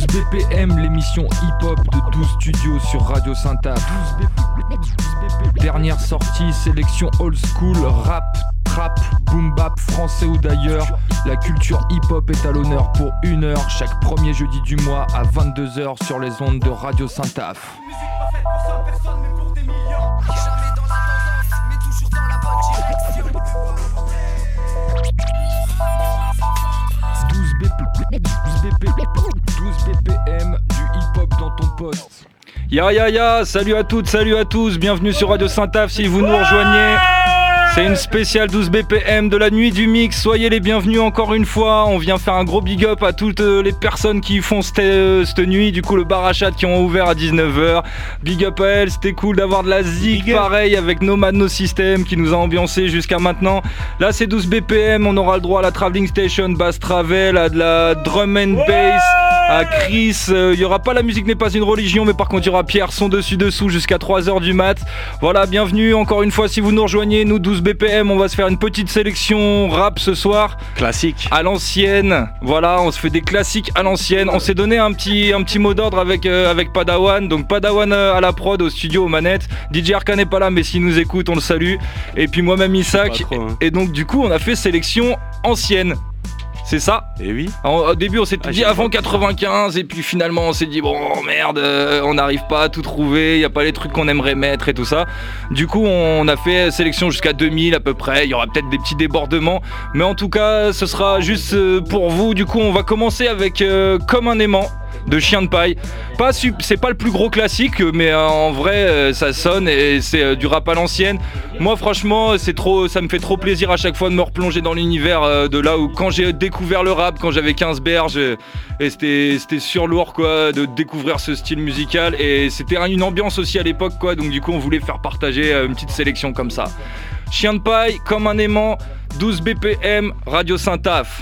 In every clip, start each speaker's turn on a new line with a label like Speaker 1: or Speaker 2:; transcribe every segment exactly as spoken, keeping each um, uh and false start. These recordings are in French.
Speaker 1: B P M, l'émission hip-hop de douze studios sur Radio Saint-Af. Dernière sortie, sélection old school, rap, trap, boom bap, français ou d'ailleurs. La culture hip-hop est à l'honneur pour une heure, chaque premier jeudi du mois à vingt-deux heures sur les ondes de Radio Saint-Af.
Speaker 2: Musique pas faite pour cent personnes mais pour des millions. Jamais dans la tendance, mais toujours dans la bonne direction.
Speaker 1: douze B P M du hip-hop dans ton poste.
Speaker 3: Ya ya ya, salut à toutes, salut à tous, bienvenue sur Radio Saint-Af si vous nous rejoignez. C'est une spéciale douze B P M de la nuit du mix, soyez les bienvenus encore une fois. On vient faire un gros big up à toutes les personnes qui font cette, euh, cette nuit, du coup le bar à chat qui ont ouvert à dix-neuf heures. Big up à elles, c'était cool d'avoir de la zik pareil avec Nomad No System qui nous a ambiancé jusqu'à maintenant. Là c'est douze B P M, on aura le droit à la Traveling Station, Bass Travel, à de la drum and bass, à Chris. Il euh, y aura pas La musique n'est pas une religion, mais par contre il y aura Pierre son dessus dessous jusqu'à trois heures du mat. Voilà, bienvenue encore une fois si vous nous rejoignez, nous douze B P M, on va se faire une petite sélection rap ce soir. Classique. À l'ancienne. Voilà, on se fait des classiques à l'ancienne. On s'est donné un petit, un petit mot d'ordre avec, euh, avec Padawan. Donc Padawan euh, à la prod, au studio, aux manettes. D J Arka n'est pas là, mais s'il nous écoute, on le salue. Et puis moi-même Isaac. Trop, hein. Et donc du coup, on a fait sélection ancienne. C'est ça. Et oui. Alors, au début, on s'est ah, dit avant quatre-vingt-quinze, et puis finalement, on s'est dit bon merde, euh, on n'arrive pas à tout trouver, il y a pas les trucs qu'on aimerait mettre et tout ça. Du coup, on a fait sélection jusqu'à deux mille à peu près. Il y aura peut-être des petits débordements, mais en tout cas, ce sera juste euh, pour vous. Du coup, on va commencer avec euh, Comme un aimant de Chien de Paille. Pas su- c'est pas le plus gros classique, mais euh, en vrai euh, ça sonne et c'est euh, du rap à l'ancienne. Moi franchement c'est trop, ça me fait trop plaisir à chaque fois de me replonger dans l'univers euh, de là où quand j'ai découvert le rap, quand j'avais quinze berges, euh, et c'était, c'était sur lourd quoi de découvrir ce style musical, et c'était une ambiance aussi à l'époque quoi, donc du coup on voulait faire partager euh, une petite sélection comme ça. Chien de Paille, Comme un aimant, douze B P M, Radio Saint-Af.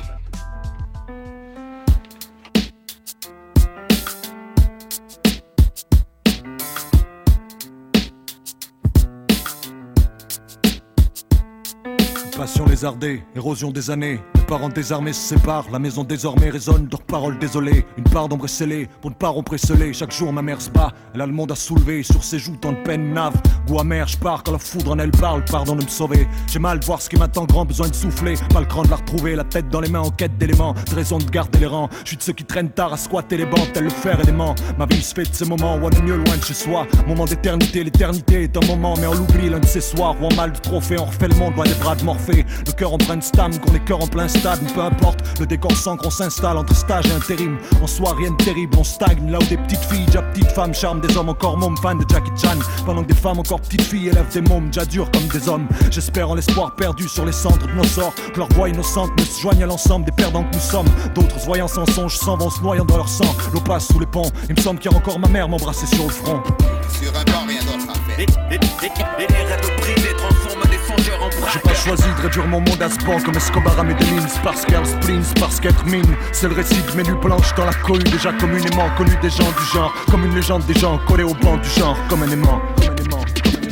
Speaker 4: Passion lézardée, érosion des années. Les parents désarmés se séparent, la maison désormais résonne de leurs paroles désolées. Une part d'ombre est scellée, pour ne pas rompre et sceller. Chaque jour ma mère se bat, elle a le monde à soulever. Sur ses joues tant de peine nave, goût amer, je pars quand la foudre en elle parle. Pardon de me sauver, j'ai mal de voir ce qui m'attend, grand besoin de souffler. Pas le cran de la retrouver, la tête dans les mains en quête d'éléments. De raison de garder les rangs, je suis de ceux qui traînent tard à squatter les bancs, tel le fer et l'aimant. Ma vie se fait de ces moments où on est mieux loin de chez soi. Moment d'éternité, l'éternité est un moment, mais on l'oublie l'un de ces soirs où en mal de trophée on refait le monde loin des bras de Morphée. Le cœur en plein stam, qu'on est cœur en plein stade. Peu importe, le décor sans qu'on s'installe entre stage et intérim. En soi rien de terrible, on stagne là où des petites filles, déjà petites femmes, charment des hommes encore mômes, fans de Jackie Chan. Pendant que des femmes encore petites filles élèvent des mômes, déjà durs comme des hommes. J'espère en l'espoir perdu sur les cendres de nos sorts, que leur voix innocente ne se joigne à l'ensemble des perdants que nous sommes. D'autres voyant sans songe s'en vont se noyant dans leur sang. L'eau passe sous les ponts, il me semble qu'il y a encore ma mère m'embrasser sur le front.
Speaker 2: Sur un banc, rien d'autre à faire. Les, les, les, les rêves brisés transforment des songeurs en braqueurs.
Speaker 4: J'ai pas choisi de réduire mon monde à ce banc comme Escobar à Medellin. C'est parce qu'elle spleen, c'est parce qu'être mine. C'est le récit de mes nuits blanches dans la cohue, déjà communément connu des gens du genre. Comme une légende des gens collés au banc du genre. Comme un aimant, comme un aimant.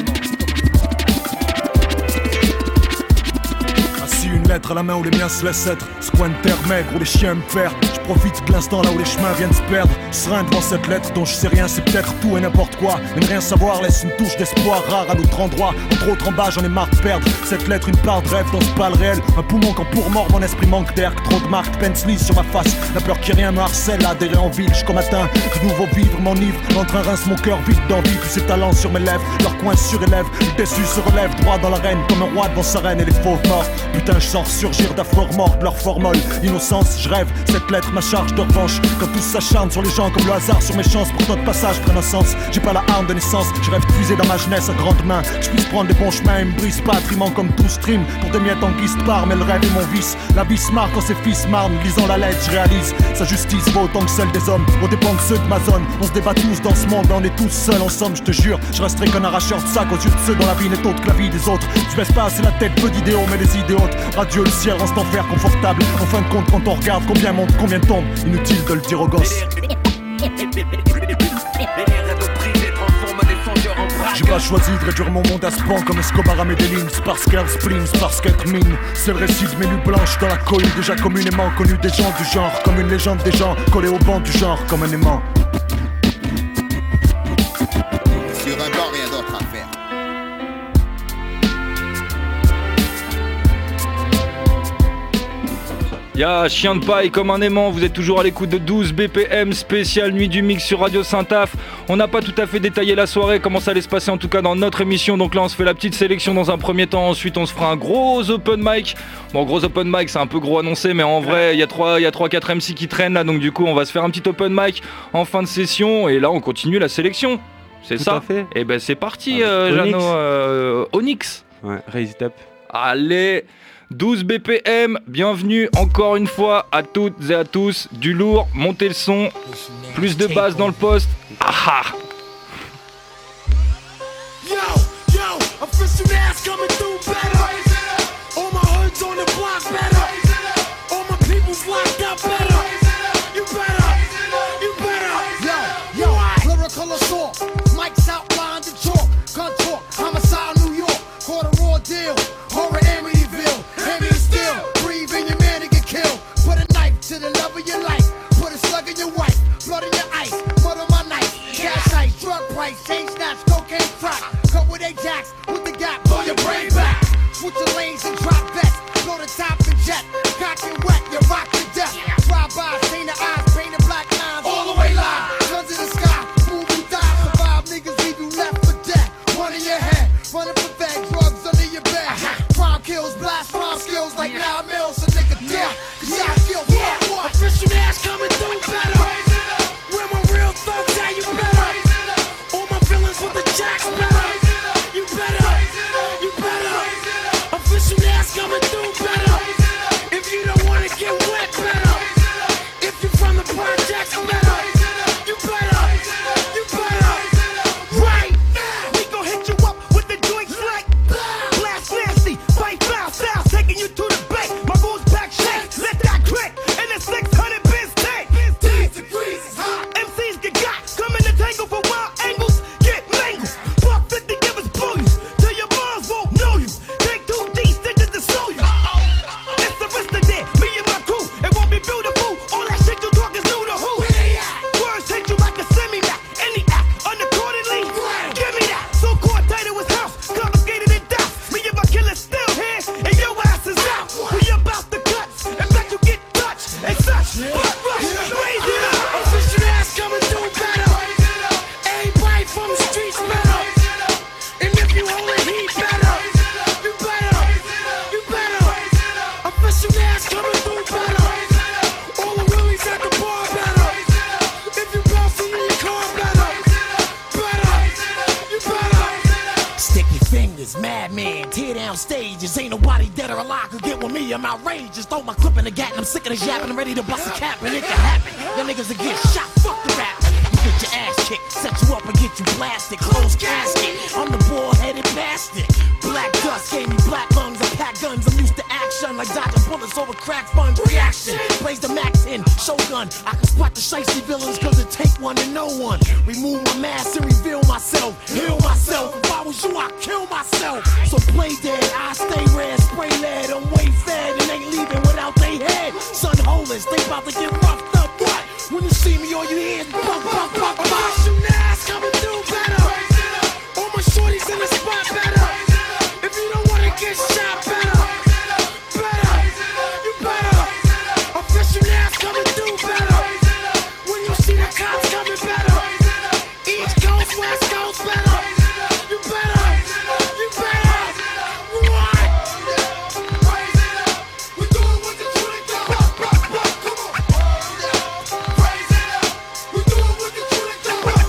Speaker 4: Assis une lettre à la main où les miens se laissent être. Ce coin de terre maigre où les chiens me perdent. Je profite de l'instant là où les chemins viennent se perdre. Serein devant cette lettre dont je sais rien, c'est peut-être tout et n'importe quoi. Mais ne rien savoir laisse une touche d'espoir rare à notre endroit. Entre autres en bas j'en ai marre de perdre. Cette lettre une part de rêve dans ce pas le réel. Un poumon quand pour mort mon esprit manque d'air. Que trop de marques Pensly sur ma face. La peur qui rien me harcèle, adhérer en ville jusqu'au matin. Du nouveau vivre m'enivre. L'entrain rince mon cœur vide d'envie. Tous ces talents sur mes lèvres, leur coin surélève. Le déçu se relève droit dans l'arène comme un roi devant sa reine et les fauves morts. Putain je sens surgir d'affreux remords de leur formole. Innocence je rêve, cette lettre ma charge de revanche. Quand tous s'acharnent sur les gens comme le hasard sur mes chances pour que notre passage prenne un sens. J'ai pas la arme de naissance, je rêve de puiser dans ma jeunesse à grandes mains. Je puisse prendre les bons chemins et me brise pas trimant comme tout stream. Pour des miettes en guise de part, mais le rêve est mon vice. La vie se marre quand ses fils marnent, lisant la lettre je réalise. Sa justice vaut autant que celle des hommes, aux dépens de ceux de ma zone. On se débat tous dans ce monde, mais on est tous seuls en somme, je te jure. Je resterai qu'un arracheur de sac aux yeux de ceux dont la vie n'est autre que la vie des autres. Je baisse pas assez la tête, peu d'idéaux, mais les idées hautes. Radieux le ciel reste enfer confortable. En fin de compte quand on regarde combien monte, combien tombe, inutile de le dire aux gosses.
Speaker 2: Les rêves brisés transforment des songeurs en braqueurs.
Speaker 4: J'ai pas choisi de réduire mon monde à ce pan comme Escobar à Medellin. Sparsker, spleen, Sparsket, mine. C'est le récit de mes nuits blanches dans la cohue. Déjà communément connu des gens du genre. Comme une légende des gens collés au banc du genre. Comme un aimant.
Speaker 5: Sur un banc, rien d'autre à faire.
Speaker 3: Y'a chien de paille comme un aimant, vous êtes toujours à l'écoute de douze B P M spécial nuit du mix sur Radio Saint-Af. On n'a pas tout à fait détaillé la soirée, comment ça allait se passer en tout cas dans notre émission. Donc là on se fait la petite sélection dans un premier temps, ensuite on se fera un gros open mic. Bon, gros open mic c'est un peu gros annoncé, mais en vrai il y a trois quatre M C qui traînent là, donc du coup on va se faire un petit open mic en fin de session. Et là on continue la sélection, c'est
Speaker 6: tout
Speaker 3: ça.
Speaker 6: à fait.
Speaker 3: Et ben c'est parti
Speaker 6: ah,
Speaker 3: euh,
Speaker 6: Onyx.
Speaker 3: Jeannot, euh, Onyx.
Speaker 6: Ouais, raise it up.
Speaker 3: Allez, douze B P M, bienvenue encore une fois à toutes et à tous. Du lourd, montez le son, plus de basse dans le poste. Ah ah.
Speaker 2: Yo, yo, official ass coming through better. All my hoods on the block better. All my people's locked up better. You better, you better. Yo, yo, lyrical assault. Mike's outlined the chalk. Gun talk, homicide New York. Caught a raw deal. Horror Amityville. Heavy still. Breathe in your man to get killed. Put a knife to the love of your life. Put a slug in your wife. Blood in your ice. Mud on my knife. Cash ice. Drug price. Chain snaps. Cocaine crack. Cut with Ajax. With the gap. Blow your brain back. Switch your lanes and drop bets. Blow the top and jet. Cock and wet. You rock to death. Drive by. Stain the eyes. Paint the black lines. All the way live. Guns in the sky. Move and die. Survive niggas leave you left for dead. One in your head. Running for fed. Drugs under your bed. Crime kills. Blast rhyme skills like nine mils. A nigga dead. Cause I feel what what. Official ass coming through better. Where my real thugs at, you better. All my villains with the jacks better. You better, you better. Official ass coming through better. If you don't wanna get wet, better. If you from the projects, better. You better, you better. Right now, we gon' hit you up with the joint slick. Blast nasty, fight foul style, taking you to the bank. My rules back shake, let that click. And the six hundred biz tank. These degrees is hot. M Cs get got, come in the tangle for wild angles, get mangled. Buck fifty, give us bullies, till your moms won't know you. Take two D stitches to show you. It's the rest of it, me and my crew. It won't be beautiful, all that shit you talk is new to who? Words hit you like a semi-mac, any act, unaccordingly. Give me that, so-called title is house, confiscated and doubt. Me and my killers still here, and your ass is out. We about the cuts, and bet you get touched and such. Butt rush, raise it up. Official ass coming through better. Everybody from the streets better. And if you hold it, he better. You better, you better. Official ass coming through better. All the willies at the bar better. If you bouncing in your car better. Better, you better. Sticky fingers, madman, tear down stages. Ain't nobody dead or alive could get with me. I'm outrageous. Throw my clip in the gat and I'm sick of the yapping. I'm ready to bust a cap and it can happen. Your niggas will get shot. Fuck the rap. You get your ass kicked, set you up and get you blasted. Closed casket. I'm the bald-headed bastard. Black dust gave me black lungs. I pack guns. I'm used to action like dodging bullets over crack funds. Reaction. Blaze the max in. Shogun. I can spot the shiesty villains cause it take one to know one. Remove my mask and reveal myself. Heal myself. If I was you, I'd kill myself. So play dead. I stay red. Spray lead. I'm way fed and ain't leaving without they head. Sun holders. They about to get roughed up. What? When you see me, all you hear is bump, bump, bump, bump. Shoot ass coming through better. All my shorties in the spot better. If you don't wanna get shot better. Better, you better. Official ass coming through better. When you see the cops coming better. East Coast, West Coast better. You better, you better. What? We do it with the truth. Come on. We do it with the truth.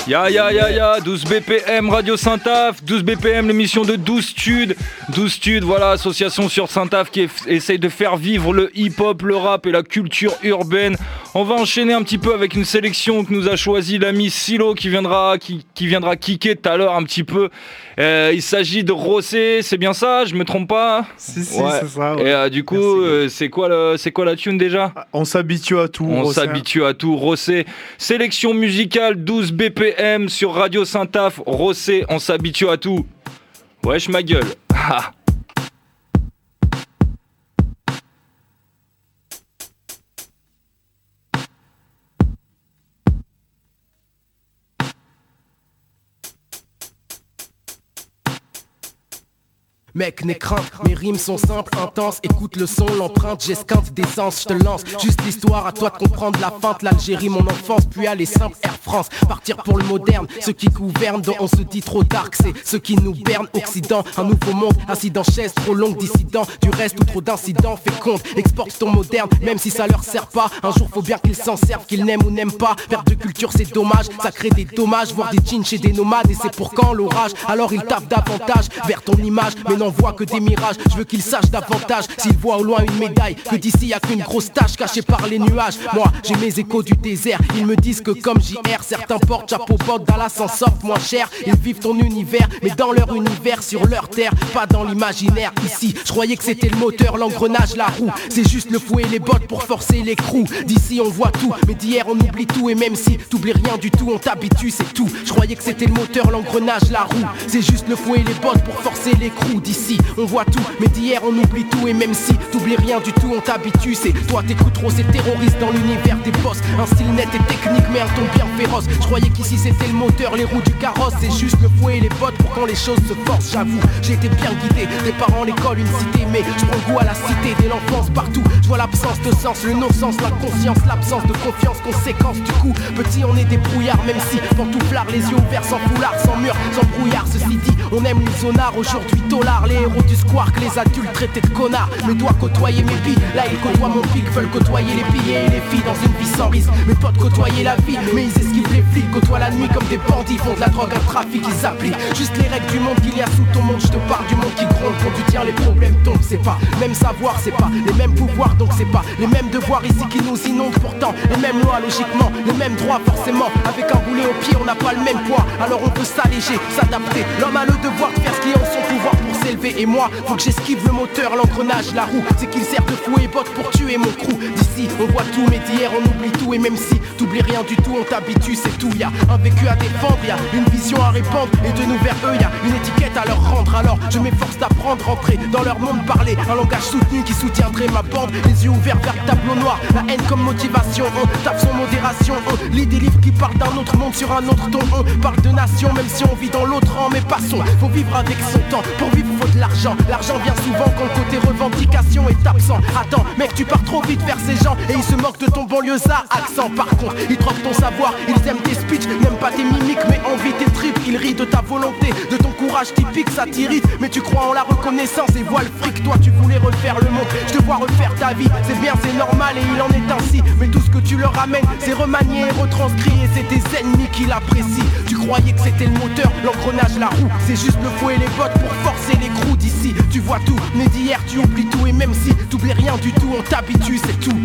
Speaker 3: Ya ya ya ya, douze B P M Radio Saint-Af, douze B P M l'émission de douze Tudes. douze Tudes, voilà, association sur Saint-Af qui eff- essaye de faire vivre le hip-hop, le rap et la culture urbaine. On va enchaîner un petit peu avec une sélection que nous a choisi l'ami Silo qui viendra, qui, qui viendra kicker tout à l'heure un petit peu. Euh, il s'agit de Rossé, c'est bien ça, je me trompe pas?
Speaker 6: Si, si,
Speaker 3: ouais.
Speaker 6: c'est ça. Ouais.
Speaker 3: Et euh, du coup, euh, c'est, quoi le, c'est quoi la tune déjà?
Speaker 6: On s'habitue à tout.
Speaker 3: On
Speaker 6: Rossé.
Speaker 3: s'habitue à tout. Rossé, sélection musicale douze B P M sur Radio Saint-Af. Rossé, on s'habitue à tout. Wesh ma gueule.
Speaker 7: Mec, n'aie crainte, mes rimes sont simples, intenses. Écoute le son, l'empreinte, j'esquinte d'essence, je te lance. Juste l'histoire, à toi de comprendre la feinte. L'Algérie, mon enfance, puis aller simple, Air France. Partir pour le moderne, ceux qui gouvernent, dont on se dit trop dark. C'est ceux qui nous bernent, Occident, un nouveau monde. Assis dans chaise, trop longue, dissident. Du reste ou trop d'incidents, fais compte. Exporte ton moderne, même si ça leur sert pas. Un jour, faut bien qu'ils s'en servent, qu'ils n'aiment ou n'aiment pas. Perte de culture, c'est dommage, ça crée des dommages. Voir des jeans chez des nomades, et c'est pour quand l'orage. Alors ils tapent davantage vers ton image, mais n'en voit que des mirages. Je veux qu'ils sachent davantage s'ils voient au loin une médaille, que d'ici y'a qu'une grosse tache cachée par les nuages. Moi j'ai mes échos du désert, ils me disent que comme J R, certains portent chapeau bot, Dallas s'en sortent moins cher. Ils vivent ton univers, mais dans leur univers, sur leur terre, pas dans l'imaginaire. Ici, je croyais que c'était le moteur, l'engrenage, la roue. C'est juste le fouet et les bottes pour forcer les crews. D'ici on voit tout, mais d'hier on oublie tout. Et même si t'oublies rien du tout, on t'habitue, c'est tout. Je croyais que c'était le moteur, l'engrenage, la roue. C'est juste le fouet et les bottes pour forcer les crews. D'ici on voit tout, mais d'hier on oublie tout. Et même si t'oublies rien du tout, on t'habitue. C'est toi t'écoutes trop, c'est terroriste dans l'univers des boss. Un style net et technique, mais un ton bien féroce. Je croyais qu'ici c'était le moteur, les roues du carrosse. C'est juste le fouet et les bottes pour quand les choses se forcent. J'avoue, j'ai été bien guidé, des parents, l'école, une cité. Mais je prends goût à la cité, dès l'enfance partout. Je vois l'absence de sens, le non-sens, la conscience, l'absence de confiance, conséquence. Du coup, petit on est des brouillards, même si pantouflards, les yeux ouverts, sans foulard, sans mur, sans brouillard. Ceci dit, on aime les zonards, aujourd'hui dollars, les héros du squark, les adultes traités de connards. Mais dois côtoyer mes billes, là ils côtoient mon pic, veulent côtoyer les billets et les filles dans une vie sans risque. Mes potes côtoyer la vie, mais ils esquivent les flics, côtoient la nuit comme des bandits, font de la drogue, un trafic, ils appliquent juste les règles du monde qu'il y a sous ton monde. Je te parle du monde qui gronde, quand tu tiens les problèmes tombent. C'est pas même savoir, c'est pas les mêmes pouvoirs, donc c'est pas les mêmes devoirs ici qui nous inondent. Pourtant, les mêmes lois logiquement, les mêmes droits forcément. Avec un boulet au pied, on n'a pas le même poids, alors on peut s'alléger, s'adapter. L'homme a le devoir de faire ce qui est en son pouvoir pour s'élever. Et moi, faut que j'esquive le moteur, l'engrenage, la roue. C'est qu'il sert de fouet et botte pour tuer mon crew. D'ici, on voit tout, mais d'hier on oublie tout. Et même si t'oublies rien du tout, on t'habitue, c'est tout. Y'a un vécu à défendre, y'a une vision à répandre. Et de nous vers eux, y'a une étiquette à leur rendre. Alors je m'efforce d'apprendre, rentrer dans leur monde, parler un langage soutenu qui soutiendrait ma bande. Les yeux ouverts vers le tableau noir, la haine comme motivation. On tape son modération, on lit des livres qui parlent d'un autre monde sur un autre ton. On parle de nation, même si on vit dans l'autre rang. Mais passons, faut vivre avec son temps. Pour vivre, faut de l'argent. L'argent vient souvent quand le côté revendication est absent. Attends, mec, tu pars trop vite vers ces gens et ils se moquent de ton banlieusard accent. Par contre, ils troquent ton savoir, ils aiment tes speeches, n'aiment pas tes mimiques, mais envient tes tripes. Ils rient de ta volonté, de ton courage typique, ça t'irrite. Mais tu crois en la reconnaissance et vois le fric. Toi, tu voulais refaire le monde, je te vois refaire ta vie. C'est bien, c'est normal et il en est ainsi. Mais tout ce que tu leur ramènes, c'est remanié et retranscrit. Et c'est tes ennemis qui l'apprécient. Tu croyais que c'était le moteur, l'engrenage, la roue. C'est juste le fouet et les bottes pour forcer les crews. D'ici, tu vois tout, mais d'hier tu oublies tout. Et même si t'oublies rien du tout, on t'habitue, c'est tout.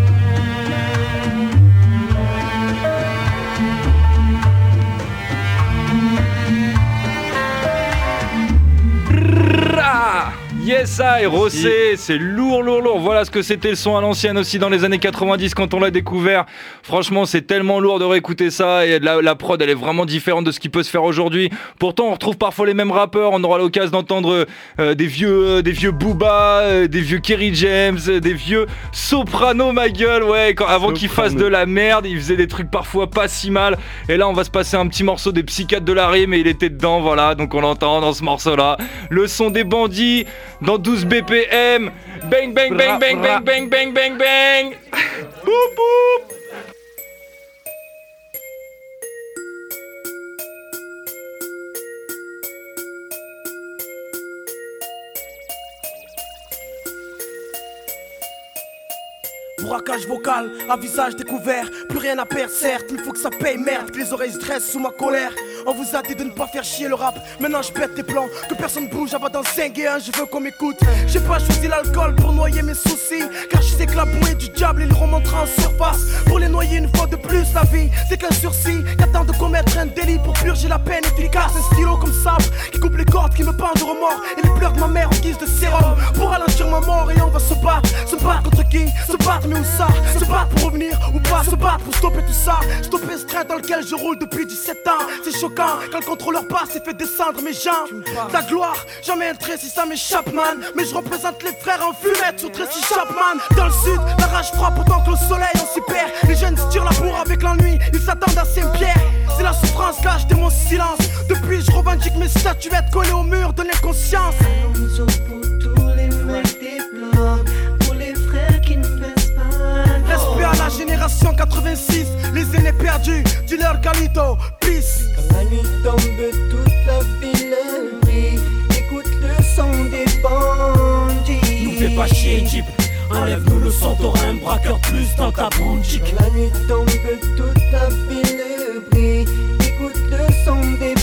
Speaker 3: Yes, I, Rossé, c'est lourd, lourd, lourd. Voilà ce que c'était le son à l'ancienne aussi dans les années quatre-vingt-dix quand on l'a découvert. Franchement, c'est tellement lourd de réécouter ça et la, la prod, elle est vraiment différente de ce qui peut se faire aujourd'hui. Pourtant, on retrouve parfois les mêmes rappeurs. On aura l'occasion d'entendre euh, des vieux, euh, des vieux Booba, euh, des vieux Kerry James, euh, des vieux Soprano, ma gueule. Ouais, quand, avant qu'ils fassent de la merde, ils faisaient des trucs parfois pas si mal. Et là, on va se passer un petit morceau des Psychiatres de la rime et il était dedans, voilà. Donc on l'entend dans ce morceau-là. Le son des bandits. Dans douze B P M, bang bang bang bang bang bang bang bang bang. Boum boum.
Speaker 7: Fourracage vocal, à visage découvert, plus rien à perdre certes, il faut que ça paye merde, que les oreilles se dressent sous ma colère. On vous a dit de ne pas faire chier le rap, maintenant je pète des plans, que personne bouge avant d'en cinq et un, je veux qu'on m'écoute. J'ai pas choisi l'alcool pour noyer mes soucis, car je sais que la bouée du diable il remontera en surface. Pour les noyer une fois de plus, la vie c'est qu'un sursis, qu'attend de commettre un délit pour purger la peine efficace. Un stylo comme sabre qui coupe les cordes, qui me pendent de remords, et les pleurs de ma mère en guise de sérum pour ralentir ma mort. Et on va se battre, se battre contre qui? Se battre mais où ça? Se battre pour revenir ou pas? Se battre pour stopper tout ça, stopper ce train dans lequel je roule depuis dix-sept ans. C'est choquant quand le contrôleur passe et fait descendre mes jambes. La gloire, jamais un trait si ça m'échappe man, mais je représente les frères en fumette sur Tracy Chapman. Dans le sud, la rage frappe autant que le soleil on s'y perd. Les jeunes se tirent la bourre avec l'ennui, ils s'attendent à Saint-Pierre. C'est la souffrance que j'acheté mon silence. Depuis je revendique mes statuettes collées au mur de l'inconscience.
Speaker 6: Pour tous les mecs des blocs, pour les frères qui ne baissent pas.
Speaker 7: Respect à la génération quatre-vingt-six, les aînés perdus, dis-leur Calito, peace.
Speaker 6: Quand la nuit tombe, toute la ville brille. Écoute le son des bandits.
Speaker 8: Nous fais pas chier, Jeep. Enlève-nous le son, t'auras un braqueur plus dans ta boutique.
Speaker 6: Quand la nuit tombe, toute la ville brille. Écoute le son des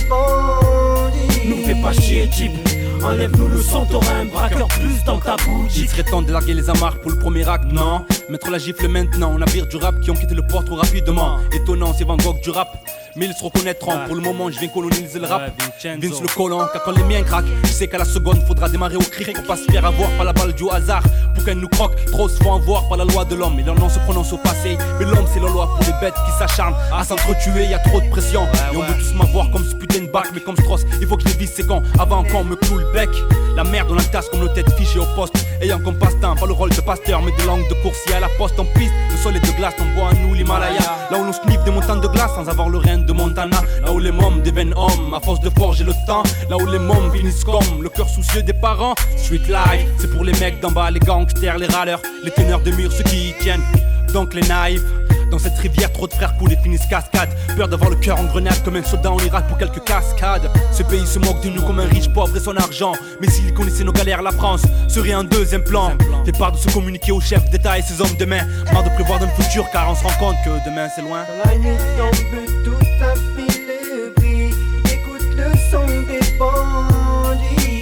Speaker 6: bandits.
Speaker 8: Nous fais pas chier, Jeep. Enlève-nous le son, t'auras un braqueur plus dans ta boutique.
Speaker 9: Il serait temps de larguer les amarres pour le premier acte, non? Mettre la gifle maintenant, navire du rap qui ont quitté le port trop rapidement. Étonnant, c'est Van Gogh du rap, mais ils se reconnaîtront. Pour le moment, je viens coloniser le rap. Vince le colon, car quand les miens craquent, je sais qu'à la seconde, faudra démarrer au cric pour pas se faire avoir par la balle du hasard. Pour qu'elle nous croque, trop se font avoir par la loi de l'homme. Et leur nom se prononce au passé, mais l'homme c'est la loi pour les bêtes qui s'acharnent à s'entretuer. Y a trop de pression, et on veut tous m'avoir comme ce putain de bac, mais comme Strauss, il faut que je les vise ces cons avant qu'on me cloue le bec. La merde on la tasse comme nos têtes fichées au poste, ayant comme passe-temps pas le rôle de pasteur mais de langue de course. Si à la poste on piste, le sol est de glace, on boit à nous l'Himalaya. Là où l'on sniffe des montagnes de glace sans avoir le rein de Montana. Là où les mômes deviennent hommes à force de forger le temps. Là où les mômes finissent comme le cœur soucieux des parents. Street life, c'est pour les mecs d'en bas, les gangsters, les râleurs, les teneurs de murs, ceux qui y tiennent. Donc les naïfs. Dans cette rivière, trop de frères coulent et finissent cascade. Peur d'avoir le cœur en grenade comme un soldat en Irak pour quelques cascades. Ce pays se moque de nous comme un riche pauvre et son argent. Mais s'il connaissait nos galères, la France serait un deuxième plan. Fait part de se communiquer aux chefs d'État et ses hommes de main. Marre de prévoir dans le futur car on se rend compte que demain c'est loin.
Speaker 6: Quand la nuit tombe, toute la ville brille. Écoute le son des bandits.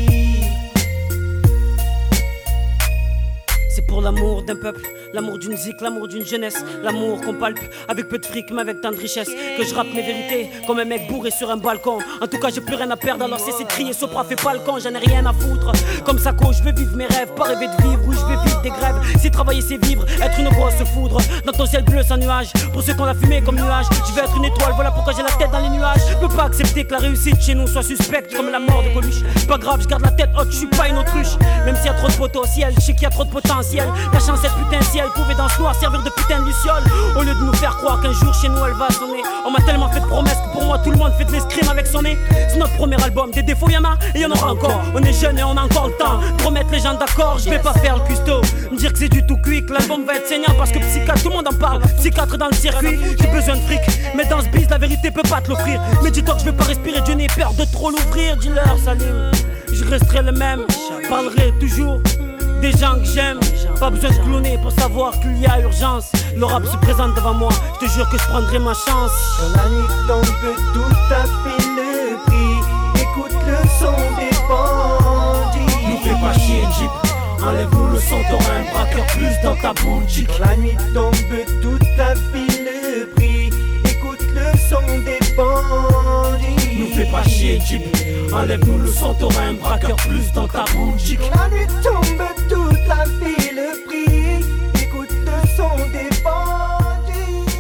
Speaker 8: C'est pour l'amour d'un peuple, l'amour d'une zik, l'amour d'une jeunesse, l'amour qu'on palpe avec peu de fric mais avec tant de richesse. Que je rappe mes vérités comme un mec bourré sur un balcon. En tout cas j'ai plus rien à perdre alors cessez de crier Sopra fais pas le con, j'en ai rien à foutre. Comme Sako je veux vivre mes rêves, pas rêver de vivre. Oui je vais vivre des grèves, si travailler c'est vivre, être une grosse foudre dans ton ciel bleu sans nuage. Pour ceux qu'on a fumé comme nuage, je veux être une étoile, voilà pourquoi j'ai la tête dans les nuages. Je peux pas accepter que la réussite chez nous soit suspecte comme la mort de Coluche. Pas grave je garde la tête haute, je suis pas une autruche. Même s'il y a trop de potentiel, je sais qu'il y a trop de potentiel. La chance cette putain de ciel pouvait dans ce noir servir de putain de luciole. Au lieu de nous faire croire qu'un jour chez nous elle va sonner. On m'a tellement fait de promesses que pour moi tout le monde fait de l'escrime avec son nez. C'est notre premier album, des défauts y'en a et y'en aura encore. On est jeunes et on a encore le temps de remettre les gens d'accord. Je vais pas faire le custo, me dire que c'est du tout cuit, que l'album va être saignant parce que psychiatre tout le monde en parle. Psychiatre dans le circuit, j'ai besoin de fric, mais dans ce biz la vérité peut pas te l'offrir. Mais dis-toi que je vais pas respirer, Dieu n'ai peur de trop l'ouvrir. Dis-leur Salim, je resterai le même, parlerai toujours des gens que j'aime, pas besoin de cloner pour savoir qu'il y a urgence. Le rap se présente devant moi, je te jure que je prendrai ma chance.
Speaker 6: Quand la nuit tombe, toute ta ville brille. Écoute le son des bandits.
Speaker 8: Nous fais pas chier Jeep, enlève-nous le son, t'auras un braqueur plus dans ta boutique.
Speaker 6: Quand la nuit tombe, toute ta ville brille. Écoute le son des bandits.
Speaker 8: Nous fais pas chier Jeep, enlève-nous le son, t'auras un braqueur plus dans ta boutique.
Speaker 6: Quand la nuit tombe, toute la ville brille. Écoute le son des bandits.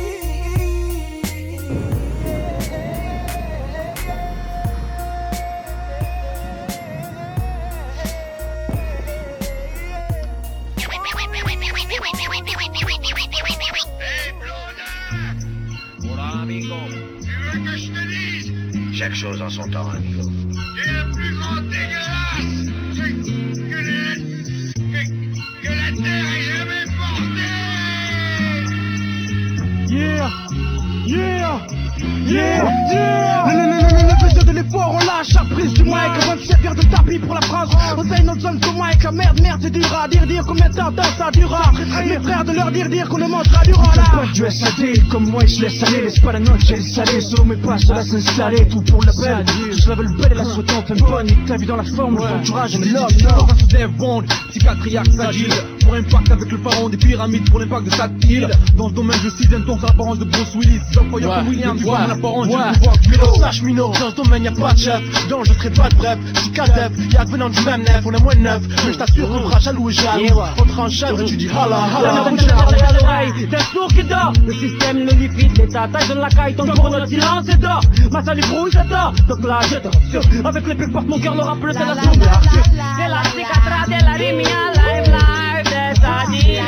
Speaker 10: Hola amigo, tu veux que je te dise? Chaque chose en son temps amigo. Tu es le plus grand dégueulasse que, que, que, que la terre ait jamais porté.
Speaker 7: Yeah, yeah, yeah, yeah. Le, le, le, le, le vaisseau de l'effort, on lâche après.
Speaker 11: prise du mic, avant de servir de tapis pour la phrase. On taille notre zone comme Mike, la merde, merde, c'est dur à dire, dire combien de temps ça durera. Mes frères de leur dire, dire qu'on ne mangera du rang là. Du S A D, comme moi, je laisse aller, laisse pas la note, j'ai les salés, selon mes pas, je te laisse installer, tout pour la belle. Je lave le bel et la souhaitante, fais bonne, nique ta vie dans la forme, le entourage, mais love, love. On se lève, bond, psychiatriaque, fragile. Pour impact avec le pharaon des pyramides, pour l'impact de chaque île. Dans le domaine, je suis un ton, c'est l'apparence de Bruce Willis. J'emploie comme William, tu vois mon apparence, je vais pouvoir tuer. Sache minot, dans ce domaine, y'a pas de chef. Donc je serai pas de bref, je suis cadef, y'a que venant du même nef, on est moins de neuf. Mais je t'assure qu'on fera jaloux et jaloux. On te rend chèvre et tu dis hala hala. D'un sourd qui dort, le système le liquide, l'état taille de la caille, ton pour notre silence et dort. Ma salut brouille, c'est tort. Donc là, je t'assure, avec les pics porte mon cœur, le rap, le c'est la sourde. C'est la cicatra de la rimia, live live, de sa dinia.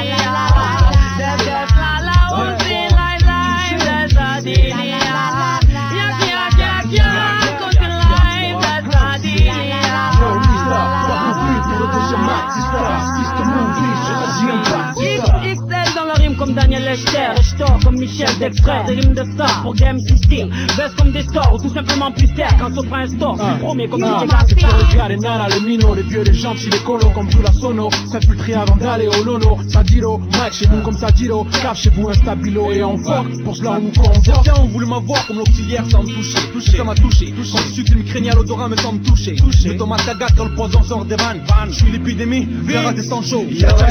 Speaker 11: Def def la la, on dit live live, de sa dinia. Yak yak yak yak, on dit live, de sa dinia. Yo, Lisa, pas compris pour le deuxième acte, c'est ça, système movie, je te dis un pas. X L dans la rime comme Daniel Lechter, je tors comme Michel Dextrait, des rimes de star pour Game System, baisse comme des stores ou tout simplement plus terre quand Sopra instaure, je suis premier comme Michel Dextrait. Les gars, les nanas, les minos, les vieux, les gentils, les colos comme tout la sono, s'infiltrer avant d'aller au lono, Sadiro, Mike chez nous comme Sadiro, Cap chez vous un stabilo et on fuck, pour cela on nous convoque. Certains ont voulu m'avoir comme l'auxiliaire sans me toucher, toucher, ça m'a touché, quand je suis une craignée à l'odorat me semble toucher, toucher, tomate cagate quand le poison sort des vannes, je suis l'épidémie, verra des sans chaud.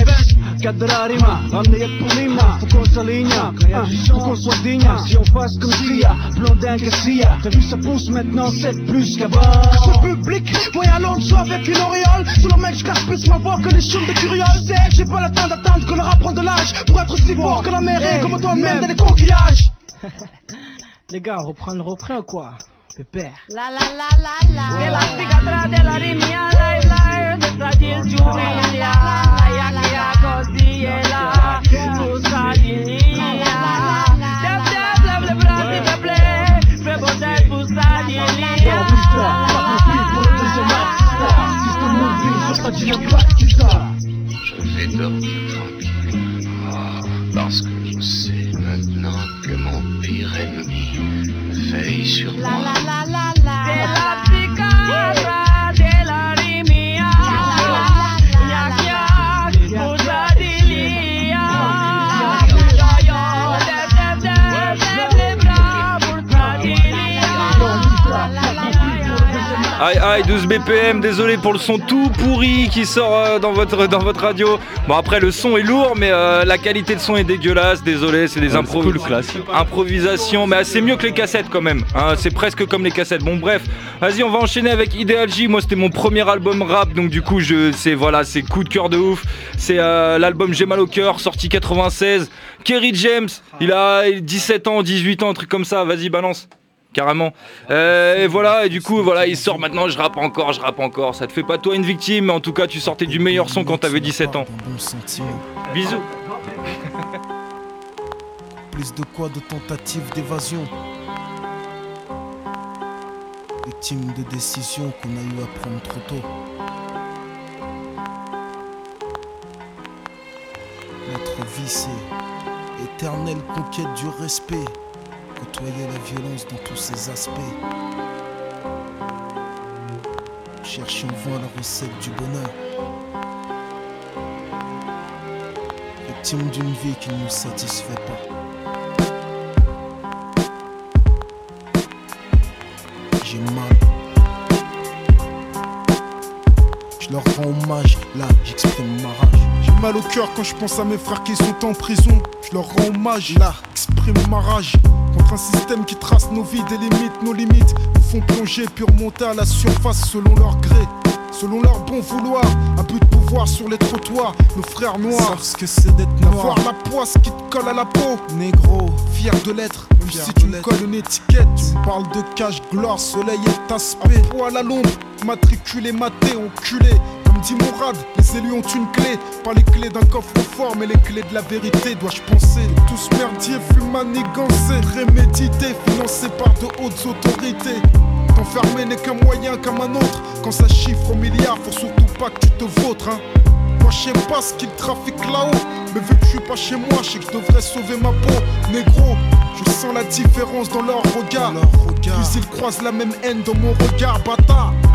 Speaker 11: Cadra rima, ramenez pour l'hymne, faut qu'on s'aligne, faut qu'on soit digne, si on fasse comme Sia, blondin que Sia, t'as vu ça pousse maintenant, c'est plus qu'avant. Ce public, voyant Alonso avec une auréole, sous le mec je casse plus ma voix que les chums de curieux, c'est j'ai pas le temps d'attendre que le rap prenne de l'âge, pour être aussi fort que la mer est, comme toi-même dans les coquillages. Les gars, on reprend le refrain ou quoi? Pépère. La la la la la. De la cicatra de la rimia, la la, de sa dil juvelia, la ya ya cosdiela, tu sadilia. Def def lève le bras s'il te plaît, fais bon tête pour sadilia.
Speaker 10: Je vais dormir tranquille, parce que je sais maintenant que mon pire ennemi veille sur moi.
Speaker 2: La la la la la.
Speaker 11: De la cicatra de la rimia, yak yak cosdilia. Yo yo, def def def, lève les bras pour sadilia.
Speaker 3: Aïe aïe, douze B P M, désolé pour le son tout pourri qui sort euh, dans, votre, dans votre radio. Bon après le son est lourd mais euh, la qualité de son est dégueulasse, désolé, c'est des impro- cool, improvisations, mais c'est mieux que les cassettes quand même, hein, c'est presque comme les cassettes. Bon bref, vas-y on va enchaîner avec Ideal J, moi c'était mon premier album rap, donc du coup je, c'est, voilà, c'est coup de cœur de ouf. C'est euh, l'album J'ai mal au cœur, sorti quatre-vingt-seize. Kerry James, il a dix-sept ans, dix-huit ans, un truc comme ça, vas-y balance. Carrément. Euh, et voilà, et du coup, voilà, il sort maintenant, je rappe encore, je rappe encore. Ça te fait pas toi une victime, mais en tout cas, tu sortais du meilleur son quand t'avais dix-sept ans. Bisous.
Speaker 12: Plus de quoi de tentatives d'évasion. Victime de décisions qu'on a eu à prendre trop tôt. Notre vie, c'est éternelle conquête du respect. Côtoyer la violence dans tous ses aspects. Cherchons vain la recette du bonheur. Victime d'une vie qui ne nous satisfait pas. J'ai mal. Je leur rends hommage, là j'exprime ma rage. J'ai mal au cœur quand je pense à mes frères qui sont en prison. Je leur rends hommage, là j'exprime ma rage. Contre un système qui trace nos vies, des limites, nos limites nous font plonger puis remonter à la surface selon leur gré, selon leur bon vouloir. Un but de pouvoir sur les trottoirs, nos frères noirs. Ce que c'est d'être noir. Voir la poisse qui te colle à la peau, négro, fier de l'être. Même fier si tu me colles une étiquette, tu me parles de cash, gloire, soleil et aspect. À poil à l'ombre, matriculé, maté, enculé. Comme dit Mourad, les élus ont une clé. Pas les clés d'un coffre-fort, mais les clés de la vérité, dois-je penser. Tous merdiers, fut manigancés, prémédités, financés par de hautes autorités. T'enfermer n'est qu'un moyen comme un autre. Quand ça chiffre au milliard, faut surtout pas que tu te vautres, hein. Moi je sais pas ce qu'ils trafiquent là-haut, mais vu que je suis pas chez moi, je sais que je devrais sauver ma peau. Négro, je sens la différence dans leur regard, dans leur regard. Puis ils croisent la même haine dans mon regard, bâtard.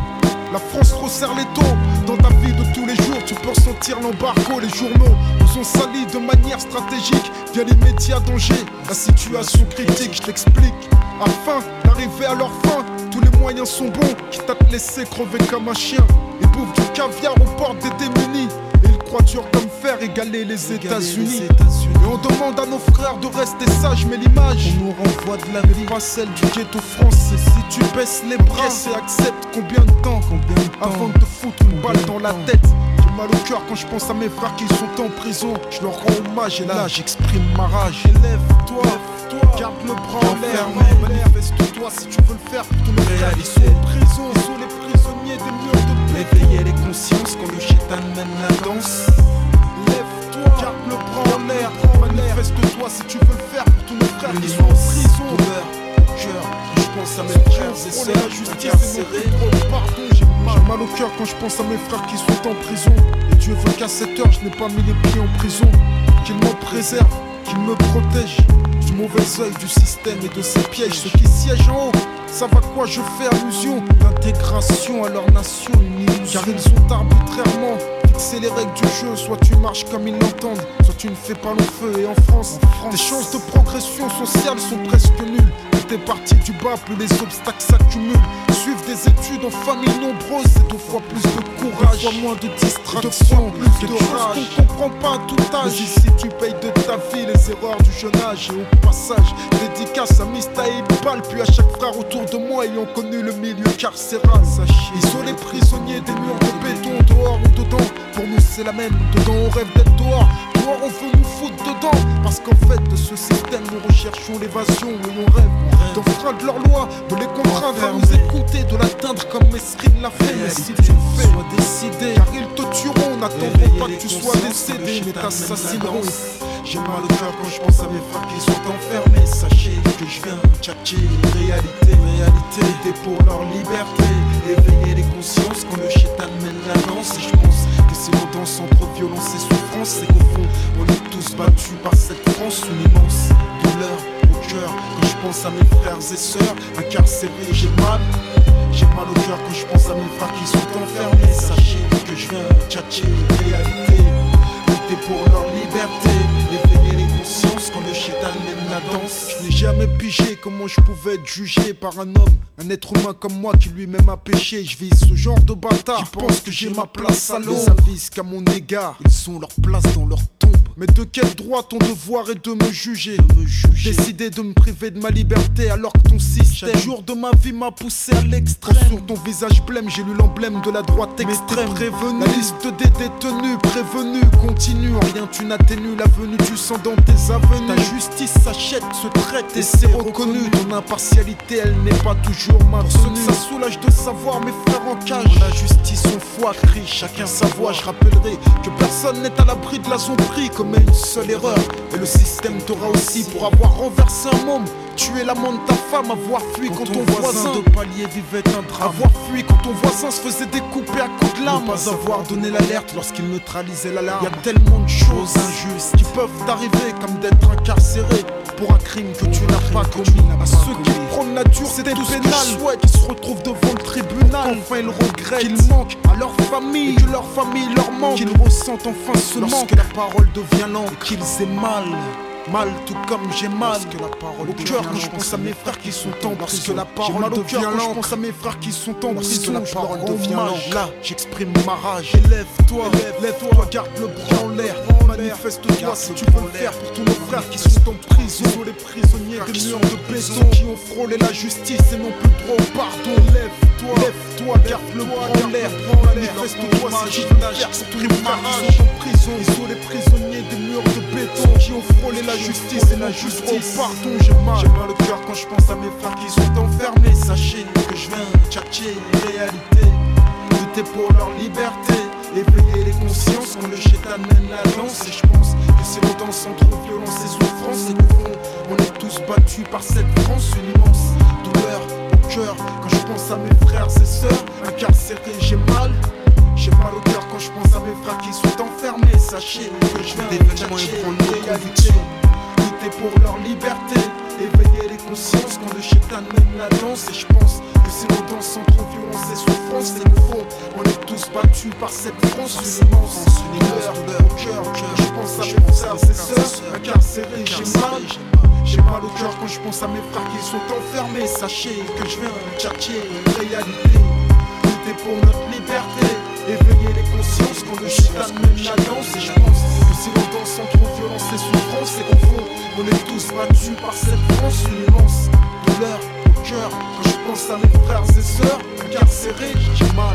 Speaker 12: La France resserre les taux. Dans ta vie de tous les jours, tu peux ressentir l'embargo. Les journaux nous ont salis de manière stratégique via les médias danger. La situation critique, je t'explique. Afin d'arriver à leur fin, tous les moyens sont bons. Quitte à te laisser crever comme un chien. Ils bouffent du caviar aux portes des démunis. Et ils croient dur comme fer égaler les États-Unis. Et on demande à nos frères de rester sages, mais l'image on nous renvoie de la vie, pas celle du ghetto français. Si tu baisses les bras et acceptes combien de temps, combien de temps avant de te foutre une balle dans la tête. J'ai mal au cœur quand je pense à mes frères qui sont en prison. Je leur rends hommage et là j'exprime ma rage. Élève-toi, garde le bras en l'air, manifeste-toi si tu veux le faire pour ton réaliser. Prison, sont les prisonniers des murs de paix. Éveiller les consciences quand le chétan mène la danse. Lève-toi, garde le bras en l'air, manifeste-toi si tu veux le faire pour tous nos frères qui sont en prison. Douleur, cœur, je pense à mes frères et sœurs, la justice incarcérés. Pardon, j'ai mal. mal au cœur quand je pense à mes frères qui sont en prison. Et Dieu veut qu'à cette heure je n'ai pas mis les pieds en prison. Qu'il m'en préserve, qu'il me protège du mauvais œil du système et de ses pièges. Ceux qui siègent en haut savent à quoi je fais allusion. L'intégration à leur nation, une illusion. Car ils ont arbitrairement fixé les règles du jeu. Soit tu marches comme ils l'entendent, soit tu ne fais pas long feu. Et en France, en France tes chances de progression sociale sont presque nulles. Plus t'es parti du bas, plus les obstacles s'accumulent. Suivre des études en famille nombreuse, c'est deux fois plus de courage, deux fois moins de distraction, plus de rage qu'on comprend pas à tout âge. Mais ici tu payes de ta vie les erreurs du jeune âge. Et au passage, dédicace à Mista et Iqbal, puis à chaque frère autour de moi ayant connu le milieu carcéral. Sachez, ils sont les prisonniers des murs de béton, dehors ou dedans. Pour nous c'est la même, dedans on rêve d'être dehors. Dehors on veut nous foutre dedans. Parce qu'en fait de ce système nous recherchons l'évasion. Et on rêve d'enfreindre leurs lois, de les contraindre à nous écouter, de l'atteindre comme Mesrine l'a fait. Mais si tu le fais, sois décidé, car ils te tueront. N'attendront pas que tu sois décédé, mais t'assassineront. J'ai mal au cœur quand je pense à mes frères qui sont enfermés. Sachez que je viens tchatcher réalité, réalité, aider pour leur liberté. Éveiller les consciences quand le chétan mène la danse. Et je pense que si l'on danse entre violence et souffrance, c'est qu'au fond on est tous battus par cette France. Une immense douleur au cœur quand je pense à mes frères et sœurs incarcérés. J'ai mal, j'ai mal au cœur quand je pense à mes frères qui sont enfermés. Sachez que je viens tchatcher réalité, lutter pour leur liberté. Éveiller les consciences quand le chétan mène la danse. Je n'ai jamais pigé comment je pouvais être jugé par un homme, un être humain comme moi qui lui-même a péché. Je vis ce genre de bâtard qui pense que j'ai ma place à l'eau. Ils avisent qu'à mon égard, ils ont leur place dans leur tombe. Mais de quel droit ton devoir est de me juger, de me juger. Décider de me priver de ma liberté alors que ton système chaque jour de ma vie m'a poussé à l'extrême. Quand sur ton visage blême j'ai lu l'emblème de la droite extrême. Prévenu. La liste des détenus prévenus continue. En rien tu n'atténues la venue du sang dans tes avenues. Ta justice s'achète, se traite et c'est reconnu. Ton impartialité elle n'est pas toujours maintenue. Ça soulage de savoir mes frères en cage. Pour la justice on foi crie, chacun sa voix. Je rappellerai que personne n'est à l'abri de la sombrerie. Comme une seule erreur et le système t'aura aussi pour avoir renversé un môme, tué l'amant de ta femme, avoir fui quand, quand ton voisin de palier vivait un drame, avoir fui quand ton voisin se faisait découper à coups de lame, ne pas avoir donné l'alerte lorsqu'il neutralisait l'alarme. Y'a tellement de choses injustes qui peuvent t'arriver, comme d'être incarcéré pour un crime que tu n'as pas commis. À ceux qui prônent la dureté pénale, souhaitent qu'ils se retrouvent devant le tribunal. Enfin ils regrettent qu'ils manquent à leur famille, que leur famille leur manque, qu'ils ressentent enfin ce manque. Lorsque la parole devient lente, qu'ils aient mal. Mal tout comme j'ai mal que la parole au cœur quand je pense à mes frères qui sont en prison. Que la parole mal au cœur quand je pense à mes frères qui sont en prison. La parole devient lente. Là j'exprime ma rage. Lève-toi, lève-toi, garde le bras en l'air. Manifeste-toi si tu veux le faire pour tous nos frères qui sont en prison. Ils sont les prisonniers des murs de béton qui ont frôlé la justice et n'ont plus droit au pardon. Lève-toi, lève-toi, garde le bras en l'air. Manifeste-toi si tu veux le faire pour tous nos frères qui sont en prison. Ils sont les prisonniers des murs de béton qui ont frôlé la justice et la justice. Oh pardon, j'ai mal, j'ai mal au cœur quand je pense à mes frères qui sont enfermés. Sachez que je viens tchatcher réalité, lutter pour leur liberté, éveiller les consciences quand le chétan mène la danse. Et je pense que c'est l'on danse entre violence et souffrance, et qu'au fond on est tous battus par cette France. Une immense douleur au cœur quand je pense à mes frères et sœurs incarcérés. J'ai mal, j'ai mal au cœur quand je pense à mes frères qui sont enfermés. Sachez que je viens tchatcher réalité, lutter pour leur liberté, éveiller les consciences quand le chétan mène la danse. Et je pense que si l'on danse sans trop violence et souffrance, c'est au fond, on est tous battus par cette France immense. Une douleur au cœur, je pense à mes frères et sœurs incarcérés, j'ai mal. J'ai mal au cœur quand je pense à mes frères qui sont enfermés. Sachez que je viens chercher une réalité, lutter pour notre liberté, éveiller les consciences quand le chétan mène la danse. Et je pense que si l'on danse sans trop violence et souffrance, c'est qu'au fond, on est tous battus par cette France, une immense douleur au cœur quand je pense à mes frères et sœurs incarcérés, j'ai mal.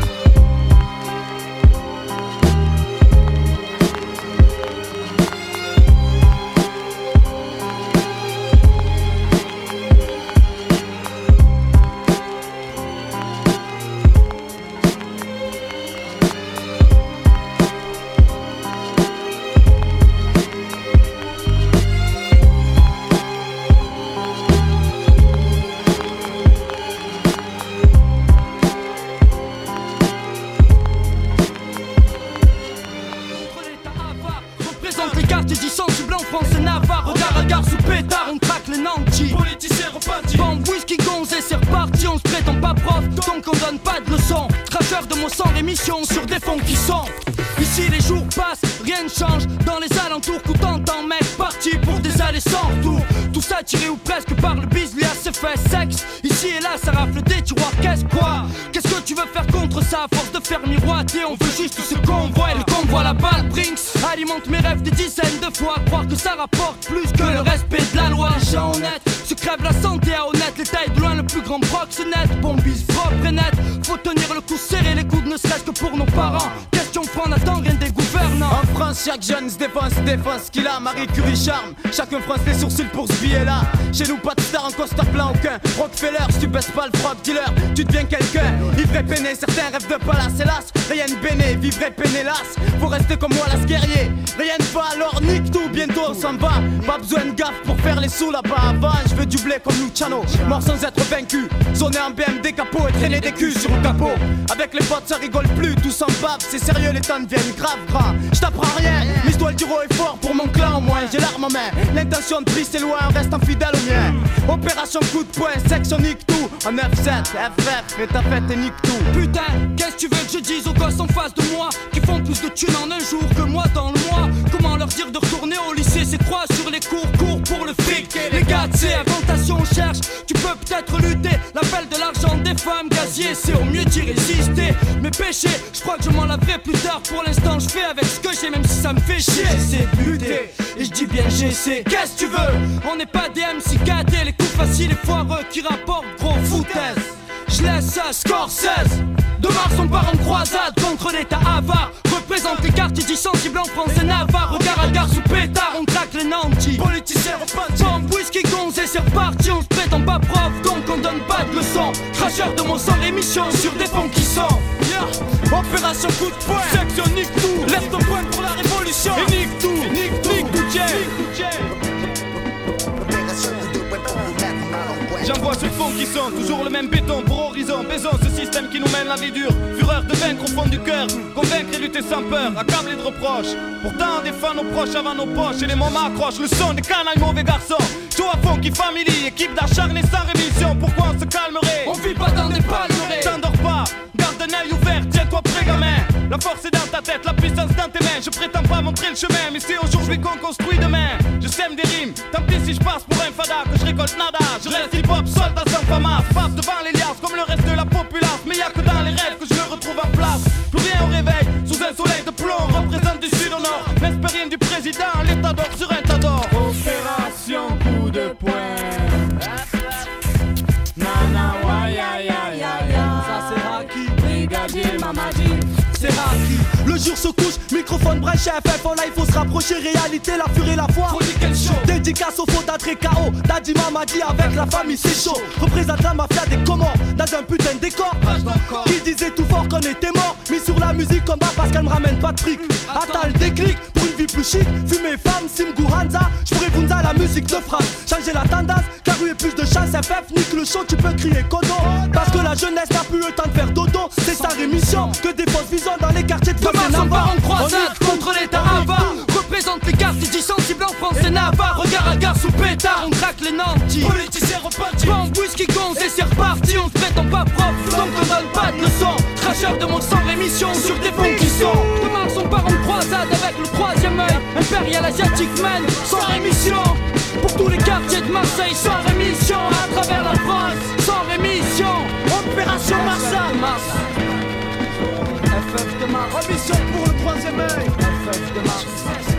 Speaker 13: Sur des fonds qui sont ici, les jours passent, rien ne change. Dans les alentours, coup t'entends, mec, parti pour des allées sans retour. Tout ça tiré ou presque par le bis, lui a ses fait sexe. Ici et là, ça rafle des tiroirs, qu'est-ce quoi? Qu'est-ce que tu veux faire contre ça? À force de faire miroiter, on veut juste ce qu'on voit. Et le convoi, la balle, Brinks alimente mes rêves des dizaines de fois. Croire que ça rapporte plus que le respect de la loi. Gens honnêtes se crève la santé à honnête. Les tailles de loin, le plus grand proxénète. Bon bis propre et net, faut tenir le coup serré, les coudes ne serait-ce que pour nos parents. Question prend, n'attend rien des gouvernants.
Speaker 14: En France, chaque jeune se défense, défense qu'il a. Marie Curie charme, chacun fronce les sourcils pour ce billet-là. Chez nous, pas de star en costard plein aucun. Rockefeller, si tu baisses pas le frog dealer, tu deviens quelqu'un. Ivre et peiné, certains rêvent de palace, hélas. Rien de béné, vivre et peiné, las. Faut rester comme moi, las guerrier. Rien ne va, alors nique tout, bientôt on s'en va. Pas besoin de gaffe pour faire les sous là-bas. Avant, je veux du blé comme Luciano, mort sans être vaincu. Zoner en B M D capot et traîner des culs sur le capot. Avec les potes, ça rigole plus, tout s'en bave. C'est sérieux, les temps deviennent grave gras. J't'apprends rien, mise-toi le duro est fort pour mon clan au moins. J'ai l'arme en main, l'intention de prise c'est loin, reste fidèle au mien. Opération coup de poing, section nique tout. En neuf sept, F F, et ta fête et nique tout.
Speaker 13: Putain, qu'est-ce que tu veux que je dise aux gosses en face de moi qui font plus de thunes en un jour que moi dans le mois? Comment leur dire de retourner au lycée? C'est trois sur les cours, cours pour le fric. Les gars, c'est inventation, on cherche. Tu peux peut-être lutter, l'appel de l'argent des femmes gazier, c'est au mieux d'y résister. Mes péchés, je crois que je m'en laverai plus tard. Pour l'instant, je fais avec ce que j'ai, même si ça me fait chier. J'essaie de lutter, et je dis bien j'essaie. Qu'est-ce que tu veux? On n'est pas des M C gâtés, les coups faciles et foireux qui rapportent gros foutaise. Je laisse ça, Scorsese. De Mars, on part en croisade contre l'état avare. Représente les quartiers dits sensibles en France et Navarre. Regard à gare sous pétard, on traque les nantis. Politiciens repentis, bombe, whisky, gonze et c'est reparti. On se prétend pas prof, donc on donne pas de leçons. Cracheur de mon sang, émission sur des fonds qui sont yeah. Opération coup de poing, section nique tout. Lève ton poing pour la révolution. Et nique tout, nique tout, nique tout, nique tout.
Speaker 9: J'envoie ce fond qui sont toujours le même béton pour horizon. Baisons ce système qui nous mène la vie dure. Fureur de vaincre au fond du cœur. Convaincre et lutter sans peur, accabler de reproches. Pourtant on défend nos proches avant nos poches. Et les mots m'accrochent, le son des canailles mauvais garçons. Joe à fond qui family, équipe d'acharnés sans rémission. Pourquoi on se calmerait?
Speaker 13: On vit pas dans des palmeraies.
Speaker 9: T'endors pas, garde un œil ouvert, tiens-toi prêt gamin. La force est dans ta tête, la puissance dans tes mains. Je prétends pas montrer le chemin, mais c'est aujourd'hui qu'on construit demain. Je sème des rimes, tant pis si je passe pour un fada. Que je récolte nada, je reste hip-hop, soldat sans famas. Passe devant les liasses comme le reste de la populace. Mais y'a que dans les rêves que je me retrouve en place. Plus rien au réveil, sous un soleil de plomb. Représente du sud au nord, l'espérine du président. L'état d'or sur un tas d'or.
Speaker 15: Opération coup de poing. Nana, wa ya ya ya ya.
Speaker 13: Ça c'est Raki,
Speaker 15: brigadier Mamadi.
Speaker 13: C'est Raki. Le jour se couche, microphone branché F F en live, faut se rapprocher, réalité, la furie, la foi.
Speaker 15: Faut dire quel show.
Speaker 13: Dédicace au faux d'Adré K O, Daddy Mamadi avec la famille, c'est chaud. Représente la mafia des Comores, dans un putain de décor. Qui disait tout fort qu'on était mort, mis sur la musique comme bas parce qu'elle me ramène pas de fric. Attends le déclic, pour une vie plus chic, fumer femme, Simgu Hanza. J'pourrais Bunza la musique de France, changer la tendance, car où est plus de chance, F F, nique le show, tu peux crier Kodo. Parce que la jeunesse n'a plus le temps de faire dodo, c'est sa rémission. Que des fausses visions dans les quartiers de
Speaker 15: Demain, on part en croisade contre l'état avare.
Speaker 13: représente les quartiers dits sensibles en France et Navarre. Regard à gare sous pétard, on craque les nantis. Politiciens repartis, bande, whisky, gonze et c'est reparti. On se prétend pas propre, donc on donne pas de leçons. Cracheur de monde sans rémission sur des fonds qui sont. De Mars on part en croisade avec le troisième œil. Impérial asiatique man, sans rémission. Pour tous les quartiers de Marseille, sans rémission. À travers la France, sans rémission. Opération Marseille, Mars. F F de Mars, rémission pour le troisième œil. F F de Mars.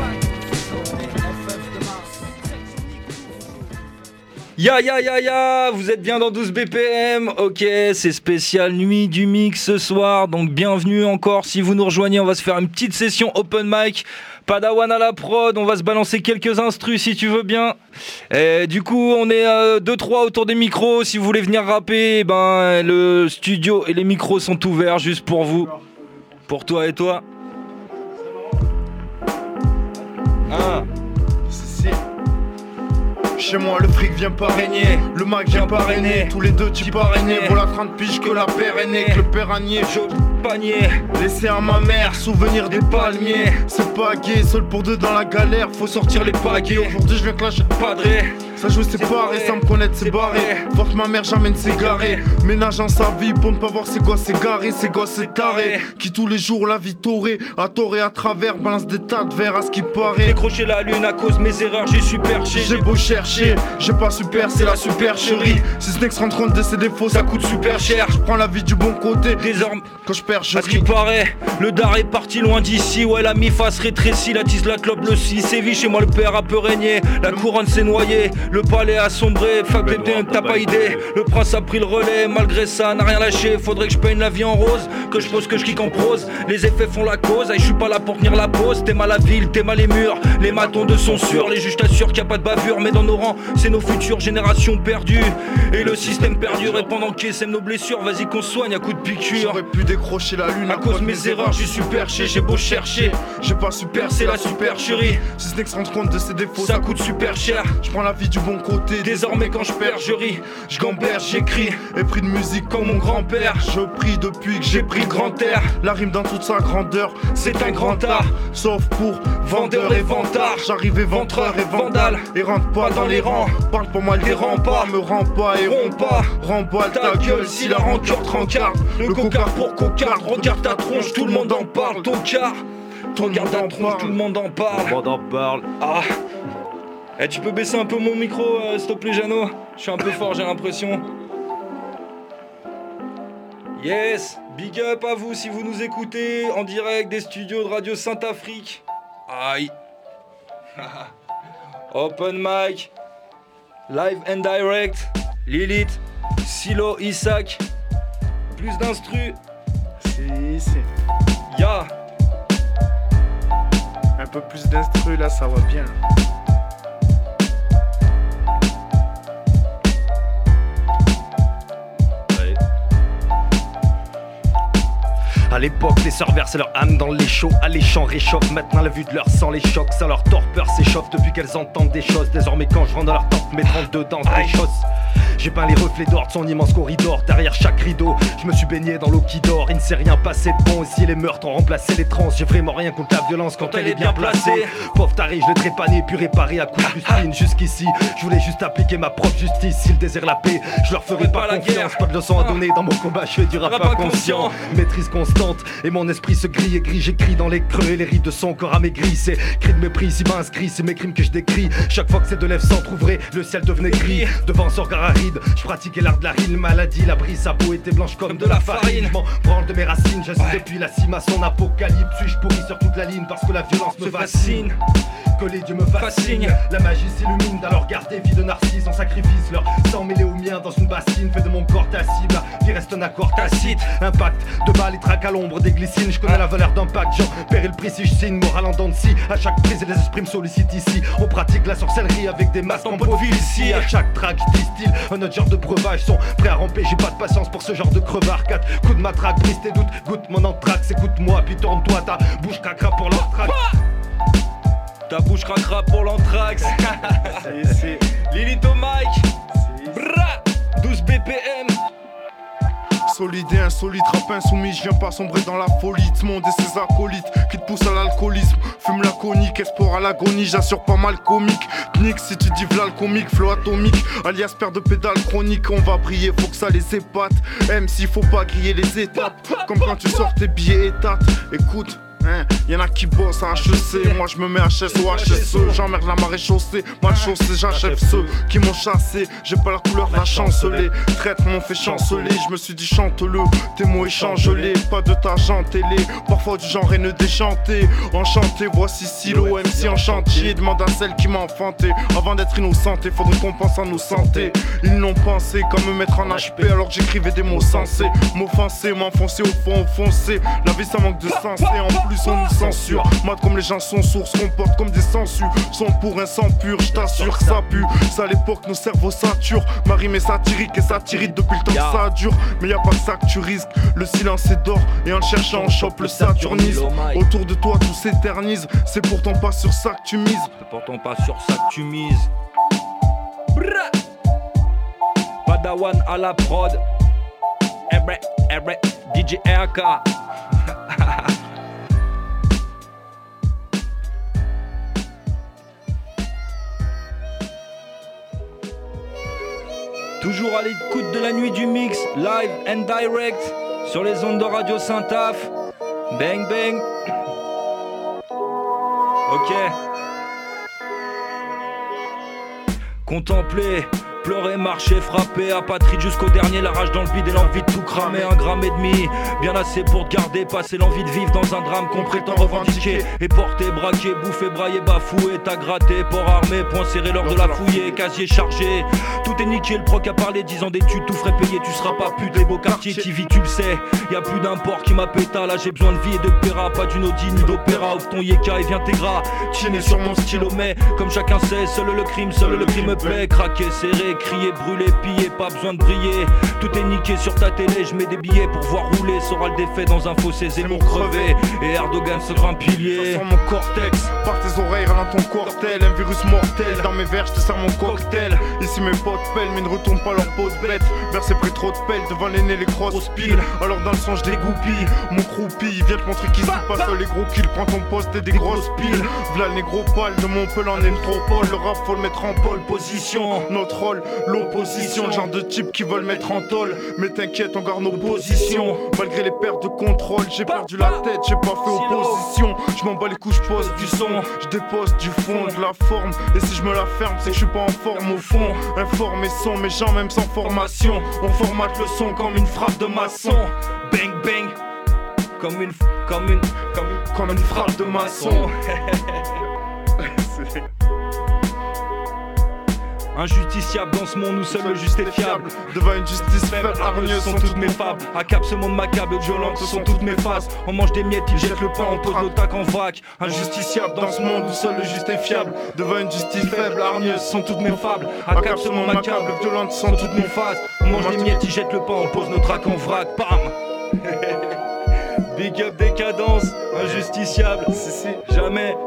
Speaker 3: Ya ya ya ya, vous êtes bien dans douze B P M, ok, c'est spécial nuit du mix ce soir, donc bienvenue encore, si vous nous rejoignez, on va se faire une petite session open mic, Padawan à la prod, on va se balancer quelques instrus si tu veux bien, et du coup on est euh, deux trois autour des micros, si vous voulez venir rapper, ben le studio et les micros sont ouverts juste pour vous, pour toi et toi. Ah.
Speaker 16: Chez moi le fric vient pas régner, le mag vient pas régner. Tous les deux tu parrainés, voilà trente piges que la paire est née. Que le père a nié, je panier. Laissé à ma mère, souvenir des palmiers. C'est pas gay, seul pour deux dans la galère. Faut sortir les paquets, aujourd'hui je viens clasher le padré. Ça joue c'est barré, sans me connaître c'est barré. Voir que ma mère j'amène c'est garé. Ménage en sa vie pour ne pas voir ses gosses c'est garé. Ses gosses c'est taré, qui tous les jours la vie torée. À tort et à travers, balance des tas de verres à ce qui paraît.
Speaker 3: Décrocher la lune à cause mes erreurs, j'ai su percher.
Speaker 16: J'ai beau chercher, j'ai pas super, c'est la supercherie. Si ce n'est que se rendre compte de ses défauts, ça coûte super cher. Je prends la vie du bon côté, désormais quand je perds je
Speaker 3: ris. À ce qui paraît, le dar est parti loin d'ici. Ouais la mi-face rétrécie, la tisse, la clope, le si. Séville chez moi le père a peu régné. La couronne s'est noyée, le palais a sombré. Fuck les dents, t'as pas idée. Le prince a pris le relais, malgré ça n'a rien lâché. Faudrait que je peigne la vie en rose, que je pose, que je kick en prose. Les effets font la cause, aïe je suis pas là pour tenir la pause. T'es mal la ville, t'es mal les murs, les matons de son sûrs. Les juges t'assurent qu'il y a pas de bavure, mais dans nos rangs c'est nos futures générations perdues. Et le système perdure, et pendant qu'ils sème nos blessures, vas-y qu'on soigne à coups de piqûre.
Speaker 16: J'aurais pu décrocher la lune
Speaker 3: à cause de mes erreurs, j'ai su percher. J'ai beau chercher,
Speaker 16: j'ai pas su percer la supercherie. Si ce n'est que se rendre compte de ses défauts,
Speaker 3: ça coûte super cher.
Speaker 16: Je prends la vie du bon côté,
Speaker 3: désormais quand je perds je ris. Je gamberge, j'écris,
Speaker 16: épris de musique comme mon grand-père. Je prie depuis que j'ai pris le grand air. La rime dans toute sa grandeur, c'est un grand art. Sauf pour vendeur et vantard. J'arrive éventreur et vandale, et rentre pas dans les rangs. Parle pour moi, les rends pas, me rends pas et romps pas. Remballe ta gueule si la rancœur te rencarde. Le cocard pour cocard, regarde ta tronche, tout le monde en parle. Ton car, ton garde ta tronche, tout le monde en parle.
Speaker 3: Tout le monde en parle. Ah. Eh, tu peux baisser un peu mon micro, euh, s'il te plaît, Jeannot? Je suis un peu fort, j'ai l'impression. Yes, big up à vous si vous nous écoutez en direct des studios de Radio Saint-Afrique. Aïe. Open mic, live and direct, Lilith, Silo, Isaac, plus d'instru.
Speaker 16: Si, si.
Speaker 3: Ya.
Speaker 16: Un peu plus d'instru là, ça va bien.
Speaker 17: À l'époque, les sœurs versent leur âme dans les chauds, alléchants réchauffent. Maintenant, la vue de leur sang les choque, ça leur torpeur s'échauffe depuis qu'elles entendent des choses. Désormais, quand je rentre dans leur tente, mes trente-deux dansent des choses. J'ai peint les reflets d'or de son immense corridor. Derrière chaque rideau, je me suis baigné dans l'eau qui dort. Il ne s'est rien passé de bon ici, les meurtres ont remplacé les trans. J'ai vraiment rien contre la violence quand, quand elle est bien placée, placée. Pauvre taré, je l'ai trépané puis réparé à coups de spin. Jusqu'ici, je voulais juste appliquer ma propre justice. S'ils désirent la paix, je leur ferai pas, pas confiance. Pas de leçon à donner dans mon combat, je fais du rap inconscient. Maîtrise constante et mon esprit se grille et gris. J'écris dans les creux et les rides de son corps amaigri. C'est cri de mépris, si bas inscrit, c'est mes crimes que je décris. Chaque fois que ces deux lèvres s'entrouvraient, le ciel devenait gris. Devant ce regard aride, je pratiquais l'art de la rime, maladie, la brise, sa peau était blanche comme, comme de la farine. Je m'en branle de mes racines, j'assume ouais. Depuis la cime à son apocalypse. Suis-je pourri sur toute la ligne parce que la violence me fascine. Que les dieux me fascinent, la magie s'illumine dans leur regard des vies de narcisse. En sacrifice, leur sang mêlé au mien dans une bassine fait de mon corps ta cible. Qui reste un accord tacite, impact de balles et traque à l'ombre des glycines. Je connais la valeur d'un pacte, j'en paierai le prix si je signe. Moral en dents de scie, à chaque prise et les esprits me sollicitent ici. On pratique la sorcellerie avec des masques en profil ici. À chaque track, je distille un autre genre de breuvage. Sont prêts à ramper, j'ai pas de patience pour ce genre de crevard. Quatre coups de matraque, brise tes doutes, goûte mon entraxe. Écoute-moi, puis tourne-toi, ta bouche craquera pour l'entraque.
Speaker 3: Ta bouche craquera pour l'anthrax. Lilith au mic. Bra douze B P M.
Speaker 16: solide et insolite, rap insoumis, je viens pas sombrer dans la folie. Ce monde et ses acolytes qui te poussent à l'alcoolisme. Fume la conique, espoir à l'agonie, j'assure pas mal comique. Nick si tu dis v'là le comique, flow atomique, alias paire de pédales chroniques. On va briller, faut que ça les épate. M s'il faut pas griller les étapes, comme quand tu sors tes billets étates. Écoute, hein, y'en a qui bossent à H E C, moi je me mets H S O, H S E. J'emmerde la marée chaussée, mal chaussée, j'achève ceux qui m'ont chassé. J'ai pas la couleur de la chancelée, traite m'ont fait chanceler. Je me suis dit chante-le, tes mots échange-les. Pas de ta télé, parfois du genre haineux déchanté. Enchanté, voici Silo, M C en chantier. Demande à celle qui m'a enfanté, avant d'être innocenté, faudrait qu'on pense à nos santé. Ils n'ont pensé qu'à me mettre en H P alors que j'écrivais des mots sensés. M'offenser, m'enfoncer au fond, enfoncer. La vie ça manque de sens et en plus on nous censure. Mat comme les gens sont sourds, se comportent comme des sangsues. Sont pour un sang pur, je t'assure que ça pue. Ça à l'époque nos cerveaux saturent. Ma rime est satirique et satirique depuis le temps que ça dure. Mais y a pas que ça que tu risques, le silence est d'or. Et en le cherchant on chope le saturnisme. Autour de toi tout s'éternise. C'est pourtant pas sur ça que tu mises.
Speaker 3: C'est pourtant pas sur ça que tu mises. Brrr. Padawan à la prod. Ebre, ebre, D J R K. Toujours à l'écoute de la nuit du mix, live and direct, sur les ondes de Radio Saint-Af. Bang bang. Ok. Contempler, pleurer, marcher, frapper, apatride jusqu'au dernier, la rage dans le bide et l'envie de tout cramer. Un gramme et demi, bien assez pour te garder, passer l'envie de vivre dans un drame qu'on prétend revendiquer. Et porter, braquer, bouffer, brailler, bafouer, t'as gratté, port armé, point serré, l'heure de la fouiller, casier chargé. Tout est niqué, le proc a parlé, dix ans d'études, tout frais payé, tu seras pas pute. Les beaux quartiers, t'y vis, tu le sais, y a plus d'import qui m'a péta. Là j'ai besoin de vie et de péra, pas d'une Audi ni d'opéra. Ouvre ton yéka et viens tes gras, chiner sur mon stylo. Mais comme chacun sait, seul le crime, seul le crime me plaît. Craquer, serré, crier, brûler, piller, pas besoin de briller. Tout est niqué sur ta télé, je mets des billets pour voir rouler. Sera le défait dans un fossé, Zemmour crevé et Erdogan se un pilier.
Speaker 16: Ça sent mon cortex, par tes oreilles, râle ton cortel. Un virus mortel, dans mes verres, je te sers mon cocktail. Ici mes potes pèlent, mais ne retournent pas leur peau de bête. Versé pris trop de pelle, devant l'aîné les grosses piles. Alors dans le sang je dégoupille, mon croupi vient te montrer qu'ils sont pas seuls les gros kills. Prends ton poste et des grosses piles. V'là le négro pâle de Montpellier en métropole. Le rap faut le mettre en pole position. Notre rôle, l'opposition, le genre de type qui veulent mettre en tôle. Mais t'inquiète, on garde nos positions. Malgré les pertes de contrôle, j'ai perdu la tête, j'ai pas fait opposition. Je m'en bats les couches, je pose du son, je dépose du fond, de la forme. Et si je me la ferme, c'est que je suis pas en forme au fond. Informé sont mes gens, même sans formation. On formate le son comme une frappe de maçon. Bang bang, comme une, comme une, comme une, comme une frappe de maçon.
Speaker 3: Injusticiable dans ce monde où seul le juste est fiable.
Speaker 16: Devant une justice faible, hargneuse
Speaker 3: sont toutes mes fables. À cap ce monde macabre, violente, ce sont toutes mes faces. On mange des miettes, ils jettent le pain, on pose l'attaque en vrac.
Speaker 16: Injusticiable dans ce monde où seul le juste est fiable. Devant une justice faible, hargneuse sont toutes mes fables. À cap ce monde macabre, violente, sont toutes mes phases. On mange des miettes, ils jettent le pain, on pose nos tracks en vrac. Bam.
Speaker 3: Big up décadence, injusticiable, si si, jamais.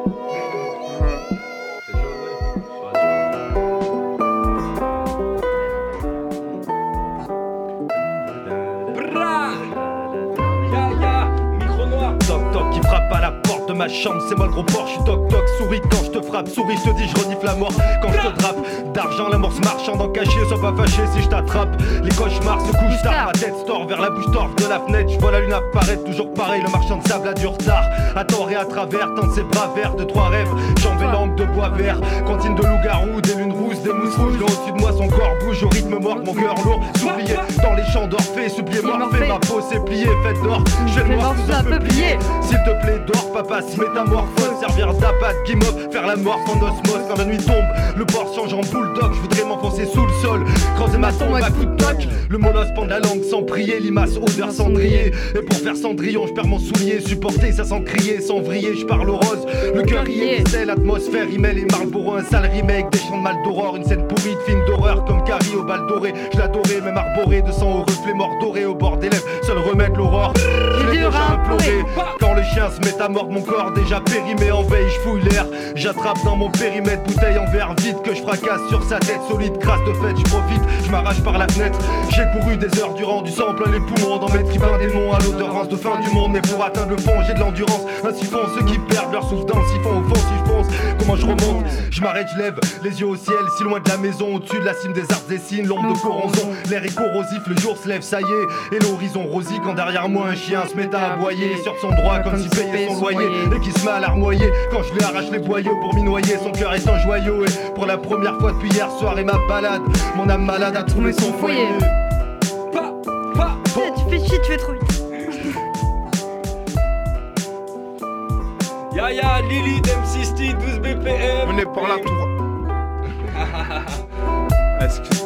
Speaker 17: À la porte de ma chambre, c'est moi le gros porc, je suis toc toc, souris quand je te frappe, souris je te dis je renifle la mort quand je te drape, d'argent l'amorce marchand en caché, sois pas fâché si je t'attrape, les cauchemars se couchent tard, ma tête store vers la bouche torve de la fenêtre, je vois la lune apparaître, toujours pareil, le marchand de sable a du retard, à tort et à travers, tant de ses bras verts, de trois rêves, jambes et langue de bois vert, cantine de loup-garou, des lunes rousses, des mousses rouges, là au-dessus de moi son corps bouge au rythme mort, mon cœur lourd, s'oublier dans les champs d'Orphée, supplier morphée, ma peau s'est pliée, faite d'or, je vais le voir sous un peu plié, s'il te plaît dors papa, se métamorphose, servir d'apat, guimauve, faire la mort en osmose quand la nuit tombe, le bord change en bulldog, je voudrais m'enfoncer sous le sol, creuser ma tombe à coup de toc, le monos pend la langue sans prier, limace odeur cendrier, et pour faire cendrillon, je perds mon soulier, supporter ça sans crier, sans vriller, je parle aux roses, le cœur y est, c'est l'atmosphère, email et Marlboro, un sale remake, des chants de mal d'aurore, une scène pourrie de film d'horreur comme Carrie au bal doré, je l'adorais, même arboré de sang au reflet mort doré au bord des lèvres,
Speaker 16: seul remède l'aurore. Je l'ai déjà imploré. Quand le chien se met à mordre mon corps, déjà périmé en veille, je fouille l'air. J'attrape dans mon périmètre, bouteille en verre vide que je fracasse sur sa tête solide. Grâce de fait, je profite, je m'arrache par la fenêtre. J'ai couru des heures durant, du sang plein les poumons, d'en mettre qui plein des monts à l'odeur rance de fin du monde. Mais pour atteindre le fond, j'ai de l'endurance. Ainsi font ceux qui perdent leur souffle dans le siphon. Au fond, si je fonce, comment je remonte? Je m'arrête, je lève les yeux au ciel, si loin de la maison, au-dessus de la cime des arbres des signes, l'ombre de Coronzon. L'air est corrosif, le jour se lève, ça y est, et l'horizon rosy quand derrière moi un chien se met à aboyer sur son droit comme s'il payait son loyer et qui se met à larmoyer quand je lui arrache les boyaux pour m'y noyer. Son cœur est un joyau et pour la première fois depuis hier soir et ma balade, mon âme malade a trouvé son foyer.
Speaker 18: Pa, pa, bon. Tu fais chier, tu fais trop vite.
Speaker 3: Ya ya, Lily, M sixty, douze B P M.
Speaker 16: Menez par la tour. Excuse.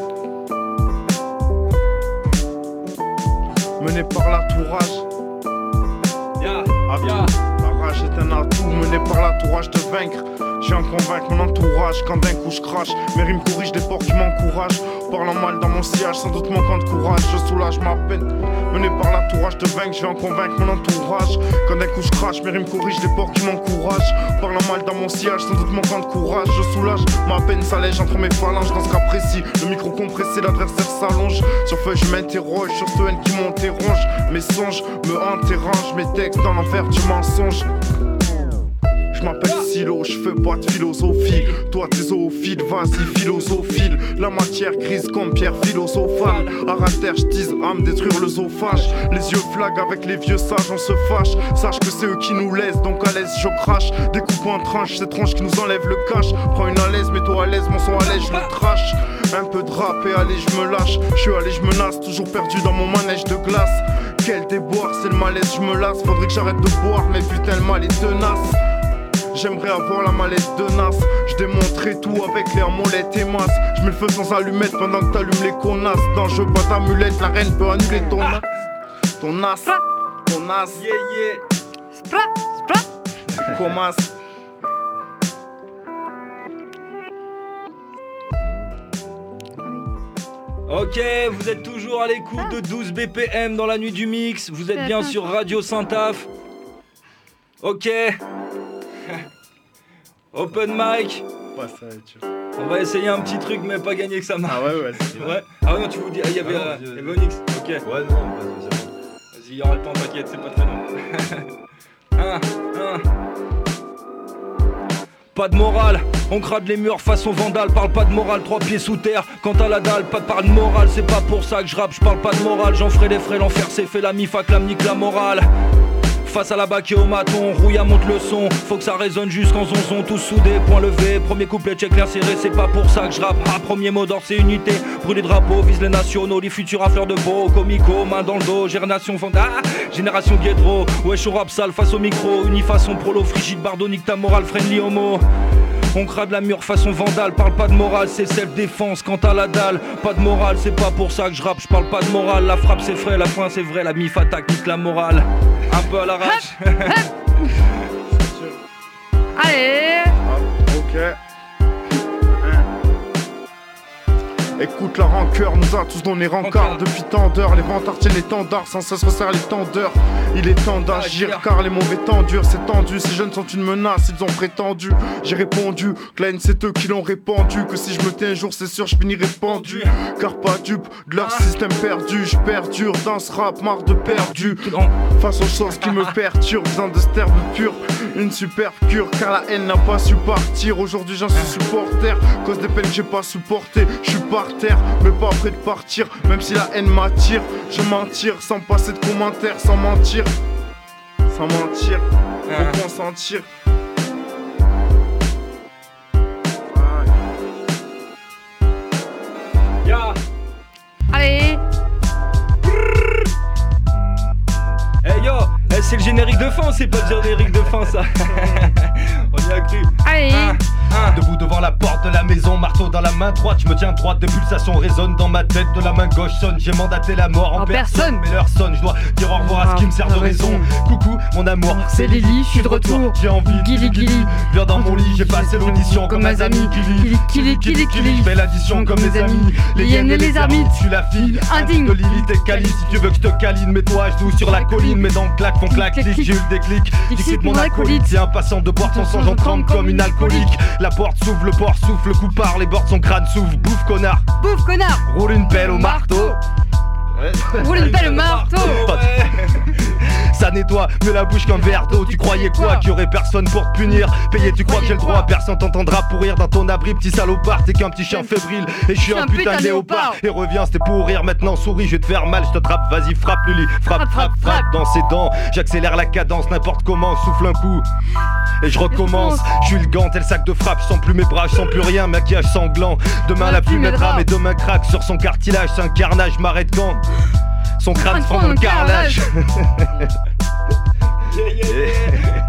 Speaker 16: Mené par l'entourage.
Speaker 3: Yeah,
Speaker 16: atout.
Speaker 3: Yeah.
Speaker 16: La rage est un atout. Mené par l'entourage de vaincre. Je viens convaincre mon entourage. Quand d'un coup je crache, mes rimes corrigent des porcs qui m'encouragent. Parlant mal dans mon sillage, sans doute manquant de courage. Je soulage ma peine. Mené par l'entourage de vaincre, je viens convaincre mon entourage. Quand d'un coup je crache, mes rimes corrigent des porcs qui m'encouragent. Parlant mal dans mon sillage, sans doute manquant de courage. Je soulage ma peine, s'allège entre mes phalanges. Dans ce cas précis, le micro compressé, l'adversaire s'allonge. Sur feuille, je m'interroge sur ce haine qui monte et ronge. Mes songes me hantent et rangent mes textes dans l'enfer du mensonge. Je m'appelle Silo, je fais pas de philosophie. Toi t'es zoophile, vas-y philosophile. La matière grise comme pierre philosophale. Arater, j'tise, âme détruire l'œsophage. Les yeux flaguent avec les vieux sages, on se fâche. Sache que c'est eux qui nous laissent, donc à l'aise je crache. Découpe en tranches, ces tranches qui nous enlèvent le cash. Prends une à l'aise, mets-toi à l'aise, mon son à l'aise, je le trash. Un peu de rap et allez je me lâche. Je suis allé, je menace, toujours perdu dans mon manège de glace. Quel déboire, c'est le malaise, je me lasse. Faudrait que j'arrête de boire, mais putain le mal est tenace. J'aimerais avoir la mallette de Nas. Je démontrerai tout avec les amolettes et masses. Je mets le feu sans allumette pendant que t'allumes les connasses. Dans le jeu pas d'amulette, la reine peut annuler ton as. Ton as, ton as.
Speaker 3: Yeah yeah.
Speaker 18: Splat, splat.
Speaker 16: Commence.
Speaker 3: Ok, vous êtes toujours à l'écoute de douze B P M dans la nuit du mix. Vous êtes bien sur Radio Saint-Af. Ok. Open mic.
Speaker 16: Ouais, ça, tu...
Speaker 3: On va essayer un petit truc, mais pas gagner que ça marche.
Speaker 16: Ah ouais, ouais, c'est
Speaker 3: vrai. Ah ouais, non, tu vous dis, il y avait,
Speaker 16: ah non,
Speaker 3: euh, y avait Onyx. Ok.
Speaker 16: Ouais, non, vas-y, vas-y.
Speaker 3: Vas-y, il y aura le temps, t'inquiète, c'est pas très long. un, un. Pas de morale, on crade les murs façon vandale. Parle pas de morale, trois pieds sous terre. Quant à la dalle, pas de parle morale. C'est pas pour ça que je rappe, je parle pas de morale. J'en ferai les frais, l'enfer c'est fait, la mifac, la nique la morale. Face à la bac et au maton, Rouilla monte le son. Faut que ça résonne jusqu'en zonzon, tous soudés, point levé. Premier couplet, check l'air serré, c'est pas pour ça que je rappe. Ah, premier mot d'ordre, c'est unité. Brûler drapeaux, vise les nationaux, les futurs à fleur de peau. Comico, main dans le dos, génération fonda, ah, génération Guédro. Wesh, on rap sale face au micro. Unifaçon prolo, frigide, bardonique, ta morale, friendly homo. On crade la mur façon vandale, parle pas de morale, c'est self-défense. Quant à la dalle, pas de morale, c'est pas pour ça que je rappe, je parle pas de morale. La frappe c'est frais, la fin c'est vrai, la mif attaque, nique la morale. Un peu à l'arrache.
Speaker 18: Allez.
Speaker 16: Ah, ok. Écoute, la rancœur nous a tous donné rencard. Depuis tant d'heures, les vantards tiennent les tendards. Sans cesse resserrent les tendeurs. Il est temps d'agir car les mauvais temps durent. C'est tendu, ces jeunes sont une menace. Ils ont prétendu, j'ai répondu que la haine c'est eux qui l'ont répandu. Que si je me tais un jour c'est sûr je finirai pendu. Car pas dupe de leur système perdu. Je perdure dans ce rap, marre de perdu. Face aux choses qui me perturbent, besoin de sterbe pur. Une superbe cure car la haine n'a pas su partir. Aujourd'hui j'en suis supporter. Cause des peines que j'ai pas supportées. Je suis par terre, mais pas prêt de partir. Même si la haine m'attire, je mentir sans passer de commentaires, sans mentir. Sans mentir, faut consentir.
Speaker 3: Ya.
Speaker 18: Allez.
Speaker 3: Eh yo, eh, c'est le générique de fin, c'est pas le générique de fin ça. On y a cru.
Speaker 18: Allez.
Speaker 3: Ah.
Speaker 17: Debout devant la porte de la maison, marteau dans la main droite, je me tiens droite, des pulsations résonnent dans ma tête, de la main gauche sonne, j'ai mandaté la mort en, en personne. personne Mais l'heure sonne, je dois dire au revoir à ce qui me sert de raison. Coucou mon amour, c'est Lily, je suis de retour, j'ai envie de Gili Gili. Viens dans mon lit, j'ai passé l'audition comme mes amis. Gili Gili Gili Gili, je fais l'addition comme mes amis. Les hyènes et les ermites, je suis la fille indigne de Lily, t'es Cali. Si tu veux que je te câline, mets-toi à genoux sur la colline. Mes dents claquent, font clac, clic, j'ai eu le déclic. Dixit mon acolyte, c'est impatient de boire ton sang, j'en tremble comme une alcoolique. La porte s'ouvre, le port souffle, le coup part, les bords de son crâne s'ouvrent. Bouffe connard,
Speaker 18: bouffe connard,
Speaker 17: roule une pelle au marteau.
Speaker 18: Roule une pelle au marteau.
Speaker 17: Ça nettoie mieux la bouche qu'un verre d'eau. Tu croyais quoi, qu'il y aurait personne pour te punir? Payer, tu crois que j'ai le droit, personne t'entendra pourrir dans ton abri, petit salopard. T'es qu'un petit chien fébrile et je suis un putain de léopard. Et reviens, c'était pour rire, maintenant souris, je vais te faire mal, je te trappe, vas-y frappe Luli, frappe, frappe, frappe dans ses dents. J'accélère la cadence, n'importe comment, souffle un coup et je recommence. Je suis le gant, tel sac de frappe, je sens plus mes bras, je sens plus rien, maquillage sanglant. Demain la plume m'aidera, mes deux mains craquent sur son cartilage, c'est un carnage, m'arrête quand son crâne prend mon carrelage. Yeah, yeah, yeah.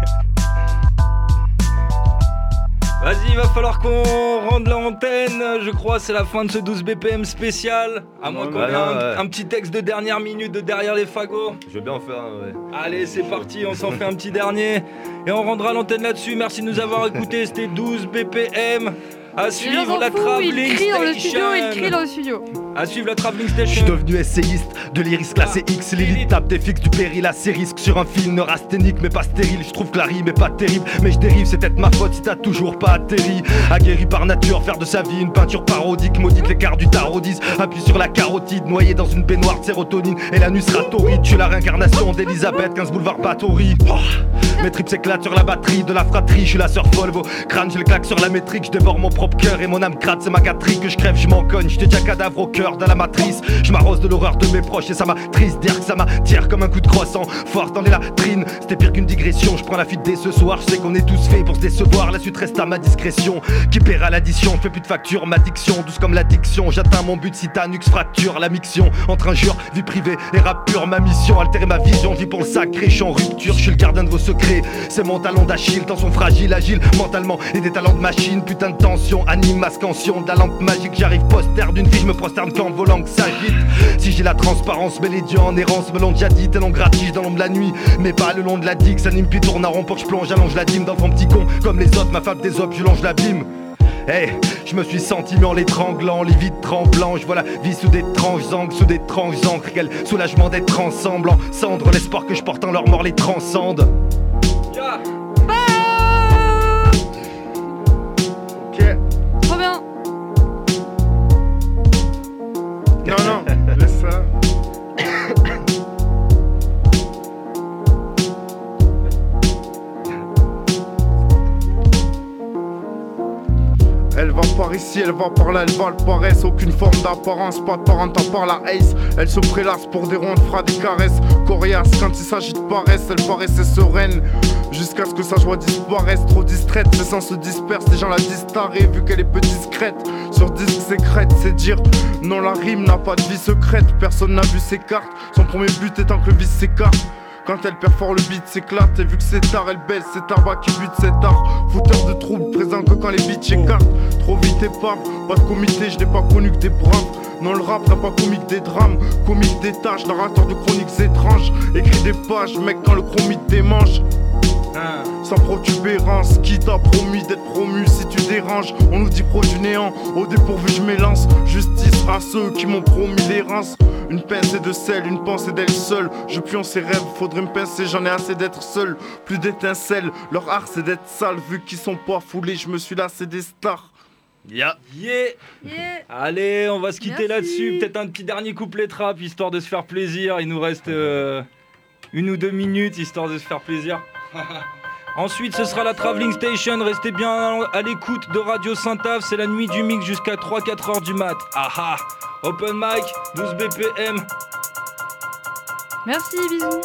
Speaker 3: Vas-y, il va falloir qu'on rende l'antenne. Je crois c'est la fin de ce douze B P M spécial. À moins qu'on ait un, ouais. un petit texte de dernière minute de derrière les fagots.
Speaker 17: Je veux bien en faire un, ouais.
Speaker 3: Allez, c'est parti, on s'en fait un petit dernier. Et on rendra l'antenne là-dessus. Merci de nous avoir écoutés. C'était douze B P M. À suivre la Travelling Station.
Speaker 18: Il crie dans le studio, il crie dans le studio.
Speaker 3: À suivre la Travelling Station.
Speaker 17: Je suis devenu essayiste de l'iris classé X. Lily tape des fixes du péril assez risque sur un film neurasthénique mais pas stérile. Je trouve que la rime est pas terrible, mais je dérive, c'est peut-être ma faute si t'as toujours pas atterri. Aguerri par nature, faire de sa vie une peinture parodique. Maudite l'écart du tarodise, appuie sur la carotide. Noyé dans une baignoire de sérotonine et la nuit sera torride. Je suis la réincarnation d'Elisabeth, quinze boulevard Bathory. Oh, mes tripes s'éclatent sur la batterie de la fratrie. Je suis la sœur Volvo, crâne je le claque sur la métrique. Je dévore mon propre cœur et mon âme crade, c'est ma gâterie que je crève, je m'en cogne. J'étais déjà cadavre au cœur de la matrice. Je m'arrose de l'horreur de mes proches et ça m'attriste. Dire que ça m'attire comme un coup de croissant, force dans les latrines. C'était pire qu'une digression, je prends la fuite dès ce soir. Je sais qu'on est tous faits pour se décevoir, la suite reste à ma discrétion. Qui paiera l'addition, je fais plus de facture, ma diction douce comme l'addiction. J'atteins mon but si ta nuque fracture la miction entre injure, vie privée et rap pur. Ma mission, altérer ma vision, vie pour le sacré. Je suis en rupture, je suis le gardien de vos secrets. C'est mon talon d'Achille, tension fragile, agile mentalement et des talents de machine. Putain de tension, anime ma scansion de la lampe magique. J'arrive poster d'une vie, je me prosterne qu'en volant que s'agite. Si j'ai la transparence, mais les dieux en errance me l'ont déjà dit. Tel on gratige dans l'ombre de la nuit, mais pas le long de la digue. S'anime puis tourne à rond pour que je plonge, allonge la dîme d'enfant petit con. Comme les autres, ma fable des obs, je longe l'abîme. Hey, je me suis senti mis en l'étranglant, les vides tremblants. Je vois la vie sous des tranches angles, sous des tranches encre. Quel soulagement d'être ensemble, en cendre. L'espoir que je porte en leur mort les transcende.
Speaker 3: Yeah.
Speaker 18: Ok. Trop bien.
Speaker 16: Non, non, laisse ça. Elle va par ici, elle va par là, elle va le paresse. Aucune forme d'apparence, pas de parente à part la ace. Elle se prélasse pour des rondes, fera des caresses. Coriace quand il s'agit de paresse, elle paraissait sereine. Jusqu'à ce que sa joie disparaisse, trop distraite, ses sens se dispersent, les gens la distarent vu qu'elle est peu discrète. Sur disque sécrète, c'est dire non, la rime n'a pas de vie secrète. Personne n'a vu ses cartes, son premier but étant que le vice s'écarte. Quand elle perfore le beat s'éclate, et vu que c'est tard elle baisse, c'est Tarba qui bute cet art. Fouteur de troubles, présent que quand les beats écartent. Trop vite et pas, pas de comité, je n'ai pas connu que des braves. Non, le rap n'a pas comique des drames, comique des tâches, narrateur de chroniques étranges. Écrit des pages, mec quand le chromite démange. Sans protubérance, qui t'a promis d'être promu si tu déranges. On nous dit pro du néant, au dépourvu je m'élance. Justice à ceux qui m'ont promis l'errance. Une pincée de sel, une pensée d'elle seule. Je plie en ses rêves, faudrait me pincer, j'en ai assez d'être seul. Plus d'étincelles, leur art c'est d'être sale. Vu qu'ils sont pas foulés, je me suis lassé des stars.
Speaker 3: Yeah. Yeah. Yeah. Allez, on va se quitter là-dessus. Peut-être un petit dernier couplet trap, histoire de se faire plaisir. Il nous reste euh, une ou deux minutes, histoire de se faire plaisir. Ensuite ce sera la Travelling Station. Restez bien à l'écoute de Radio Saint-Ave. C'est la nuit du mix jusqu'à trois quatre heures du mat. Aha. Open mic, douze B P M.
Speaker 18: Merci, bisous.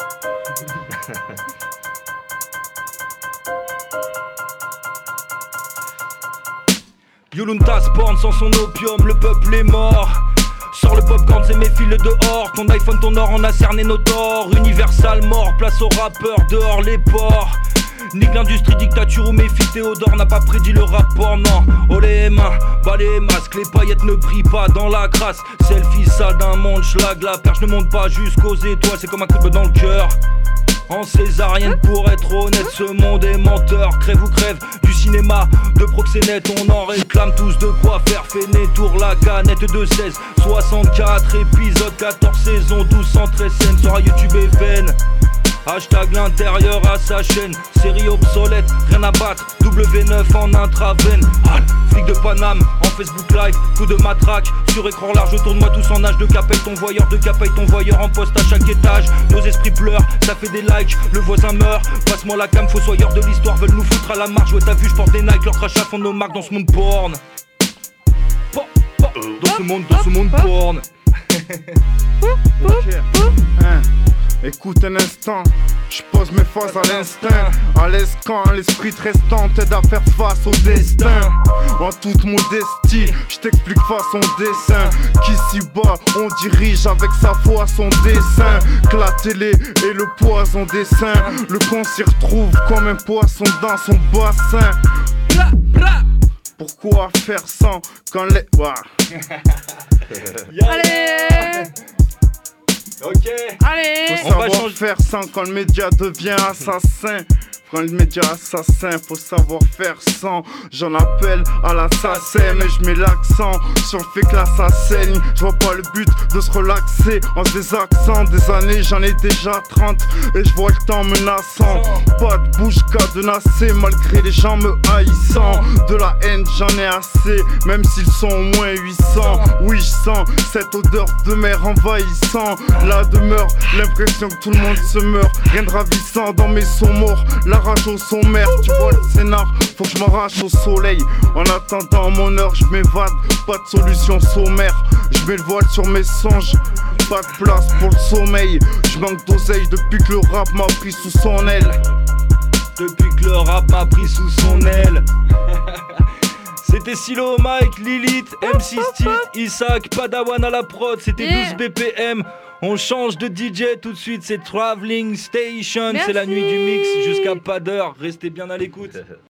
Speaker 3: Yolunta porn sans son opium, le peuple est mort. Sors le popcorn, c'est mes fils dehors. Ton iPhone, ton or, on a cerné nos torts. Universal mort, place aux rappeurs, dehors les ports. Nique l'industrie, dictature ou méfie, Théodore n'a pas prédit le rapport, non. Oh les mains, bas les masques, les paillettes ne brillent pas dans la crasse. Selfie sale d'un monde schlag, la perche ne monte pas jusqu'aux étoiles, c'est comme un coup de dans le cœur. En césarienne pour être honnête, ce monde est menteur. Crève ou crève du cinéma de proxénète, on en réclame tous de quoi faire feiner. Tour la canette de seize, soixante-quatre épisodes, quatorze saisons, douze cent treize scènes. Sur YouTube et Ven. Hashtag l'intérieur à sa chaîne. Série obsolète, rien à battre. W neuf en intravène. Al, flic de Paname, en Facebook Live. Coup de matraque, sur écran large. Tourne-moi tous en âge de capelle. Ton voyeur de capaille, ton voyeur en poste à chaque étage. Nos esprits pleurent, ça fait des likes. Le voisin meurt, passe-moi la cam. Fossoyeurs de l'histoire veulent nous foutre à la marge. Ouais, t'as vu, j'porte des Nike. Leurs crachats font nos marques dans ce monde porn. Dans ce monde, dans ce monde porn.
Speaker 16: Ok, hein. Écoute un instant, je pose mes phases à l'instinct. À l'escan, l'esprit restant t'aide à faire face au destin. En toute modestie, je t'explique façon dessin. Qu'ici-bas, on dirige avec sa foi son dessin. Que la télé et le poison des seins. Le con s'y retrouve comme un poisson dans son bassin. Pourquoi faire sans quand les... Ouah.
Speaker 18: Allez.
Speaker 3: Ok.
Speaker 18: Allez.
Speaker 16: Faut savoir faire sans quand le média devient assassin. Quand le média assassin, faut savoir faire sans. J'en appelle à l'assassin, mais je mets l'accent sur le fait que là ça saigne. Je vois pas le but de se relaxer en se désaxant. Des années, j'en ai déjà trente et je vois le temps menaçant. Pas de bouche cadenassée malgré les gens me haïssant. De la haine, j'en ai assez, même s'ils sont au moins huit cents. Oui, je sens cette odeur de mer envahissant la demeure, l'impression que tout le monde se meurt. Rien de ravissant dans mes sons morts. La rage au sommaire, tu vois le scénar, faut que je m'arrache au soleil. En attendant mon heure, je m'évade, pas de solution sommaire. Je mets le voile sur mes songes, pas de place pour le sommeil. Je manque d'oseille depuis que le rap m'a pris sous son aile.
Speaker 3: Depuis que le rap m'a pris sous son aile. C'était Silo, Mike, Lilith, M C Steve, Isaac, Padawan à la prod, c'était douze B P M. On change de D J tout de suite, c'est Traveling Station. Merci. C'est la nuit du mix jusqu'à pas d'heure. Restez bien à l'écoute.